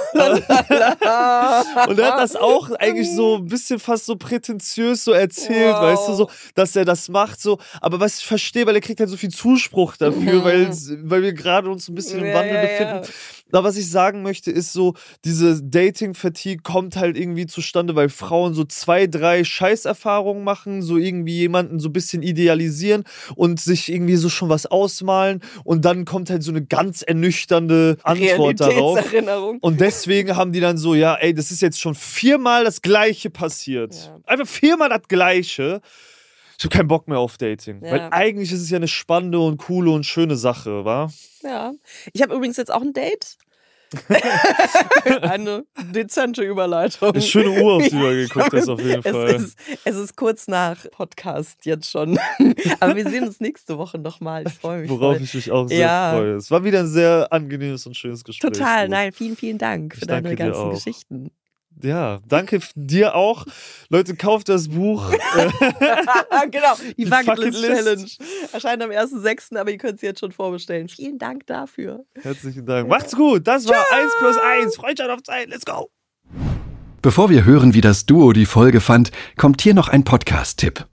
Lalala. Und er hat das auch eigentlich so ein bisschen fast so prätentiös so erzählt, Wow. weißt du, so, dass er das macht, so. Aber was ich verstehe, weil er kriegt halt so viel Zuspruch dafür, Mhm. weil, weil wir gerade uns ein bisschen im Ja, Wandel ja, befinden. ja. Aber was ich sagen möchte, ist so, diese Dating-Fatigue kommt halt irgendwie zustande, weil Frauen so zwei, drei Scheißerfahrungen machen, so irgendwie jemanden so ein bisschen idealisieren und sich irgendwie so schon was ausmalen und dann kommt halt so eine ganz ernüchternde Antwort darauf. Realitätserinnerung. Und deswegen haben die dann so, ja, ey, das ist jetzt schon viermal das Gleiche passiert. Ja. Einfach viermal das Gleiche. Ich habe keinen Bock mehr auf Dating. Ja. Weil eigentlich ist es ja eine spannende und coole und schöne Sache, wa? Ja. Ich habe übrigens jetzt auch ein Date. Eine dezente Überleitung. Eine schöne Uhr, auf die du geguckt hast, auf jeden Fall. Es ist, es ist kurz nach Podcast jetzt schon. Aber wir sehen uns nächste Woche nochmal. Ich freue mich. Worauf voll. ich mich auch sehr Ja. freue. Es war wieder ein sehr angenehmes und schönes Gespräch. Total, du. nein, vielen, vielen Dank für Ich deine danke dir ganzen auch. Geschichten. Ja, danke dir auch. Leute, kauft das Buch. Genau, die, Die Bucketlist Bucketlist. Challenge. Erscheint am ersten sechsten, aber ihr könnt sie jetzt schon vorbestellen. Vielen Dank dafür. Herzlichen Dank. Macht's gut. Das war eins plus eins. Freundschaft auf Zeit. Let's go. Bevor wir hören, wie das Duo die Folge fand, kommt hier noch ein Podcast-Tipp.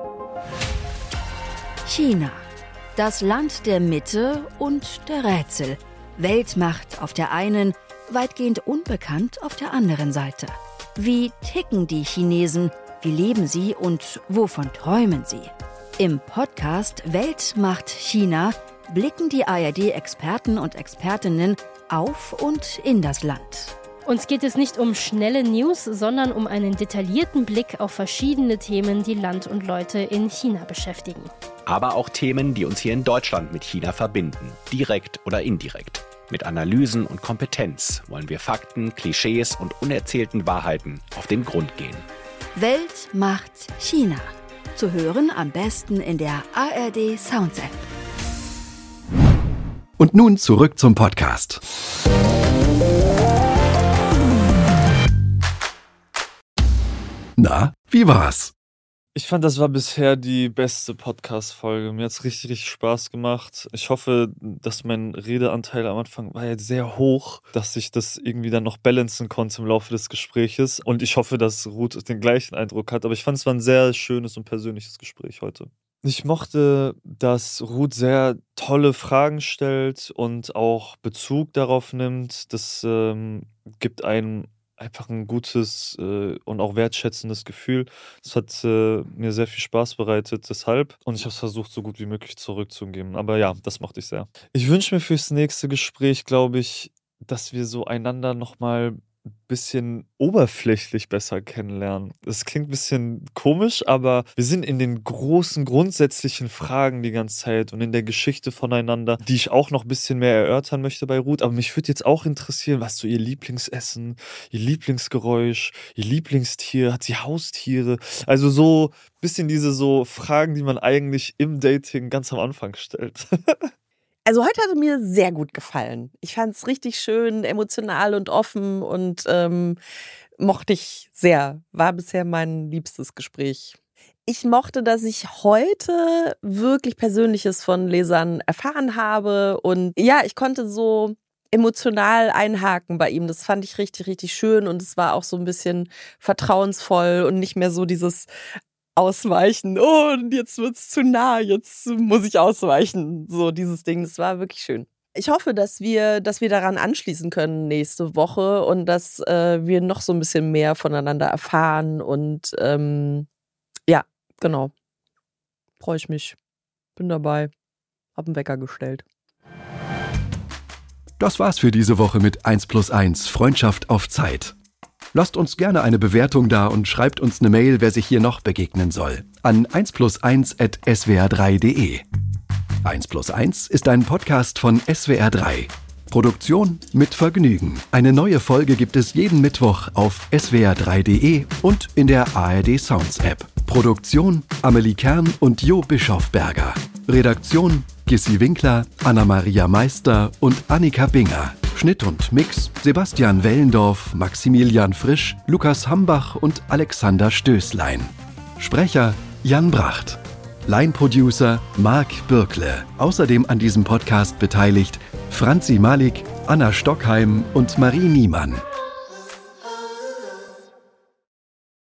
China. Das Land der Mitte und der Rätsel. Weltmacht auf der einen, weitgehend unbekannt auf der anderen Seite. Wie ticken die Chinesen? Wie leben sie und wovon träumen sie? Im Podcast Weltmacht China blicken die A R D-Experten und Expertinnen auf und in das Land. Uns geht es nicht um schnelle News, sondern um einen detaillierten Blick auf verschiedene Themen, die Land und Leute in China beschäftigen. Aber auch Themen, die uns hier in Deutschland mit China verbinden, direkt oder indirekt. Mit Analysen und Kompetenz wollen wir Fakten, Klischees und unerzählten Wahrheiten auf den Grund gehen. Weltmacht China. Zu hören am besten in der A R D Sounds App. Und nun zurück zum Podcast. Na, wie war's? Ich fand, das war bisher die beste Podcast-Folge. Mir hat's richtig, richtig Spaß gemacht. Ich hoffe, dass mein Redeanteil am Anfang war jetzt sehr hoch, dass ich das irgendwie dann noch balancen konnte im Laufe des Gespräches. Und ich hoffe, dass Ruth den gleichen Eindruck hat. Aber ich fand, es war ein sehr schönes und persönliches Gespräch heute. Ich mochte, dass Ruth sehr tolle Fragen stellt und auch Bezug darauf nimmt. Das ähm, gibt einem einfach ein gutes äh, und auch wertschätzendes Gefühl. Das hat äh, mir sehr viel Spaß bereitet, deshalb. Und ich habe es versucht, so gut wie möglich zurückzugeben. Aber ja, das mochte ich sehr. Ich wünsche mir fürs nächste Gespräch, glaube ich, dass wir so einander nochmal ein bisschen oberflächlich besser kennenlernen. Das klingt ein bisschen komisch, aber wir sind in den großen, grundsätzlichen Fragen die ganze Zeit und in der Geschichte voneinander, die ich auch noch ein bisschen mehr erörtern möchte bei Ruth. Aber mich würde jetzt auch interessieren, was so ihr Lieblingsessen, ihr Lieblingsgeräusch, ihr Lieblingstier, hat sie Haustiere? Also so ein bisschen diese so Fragen, die man eigentlich im Dating ganz am Anfang stellt. Also heute hat mir sehr gut gefallen. Ich fand es richtig schön, emotional und offen und ähm, mochte ich sehr. War bisher mein liebstes Gespräch. Ich mochte, dass ich heute wirklich Persönliches von Lesern erfahren habe und ja, ich konnte so emotional einhaken bei ihm. Das fand ich richtig, richtig schön und es war auch so ein bisschen vertrauensvoll und nicht mehr so dieses Ausweichen. Oh, und jetzt wird's zu nah, jetzt muss ich ausweichen. So dieses Ding, das war wirklich schön. Ich hoffe, dass wir, dass wir daran anschließen können nächste Woche und dass äh, wir noch so ein bisschen mehr voneinander erfahren und ähm, ja, genau. Freue ich mich. Bin dabei. Hab einen Wecker gestellt. Das war's für diese Woche mit eins plus eins Freundschaft auf Zeit. Lasst uns gerne eine Bewertung da und schreibt uns eine Mail, wer sich hier noch begegnen soll. An eins plus eins at s w r drei punkt d e. eins plus eins ist ein Podcast von S W R drei. Produktion mit Vergnügen. Eine neue Folge gibt es jeden Mittwoch auf s w r drei punkt d e und in der A R D Sounds App. Produktion Amelie Kern und Jo Bischofberger. Redaktion Gissi Winkler, Anna-Maria Meister und Annika Binger. Schnitt und Mix Sebastian Wellendorf, Maximilian Frisch, Lukas Hambach und Alexander Stößlein. Sprecher Jan Bracht. Line-Producer Marc Bürkle. Außerdem an diesem Podcast beteiligt Franzi Malik, Anna Stockheim und Marie Niemann.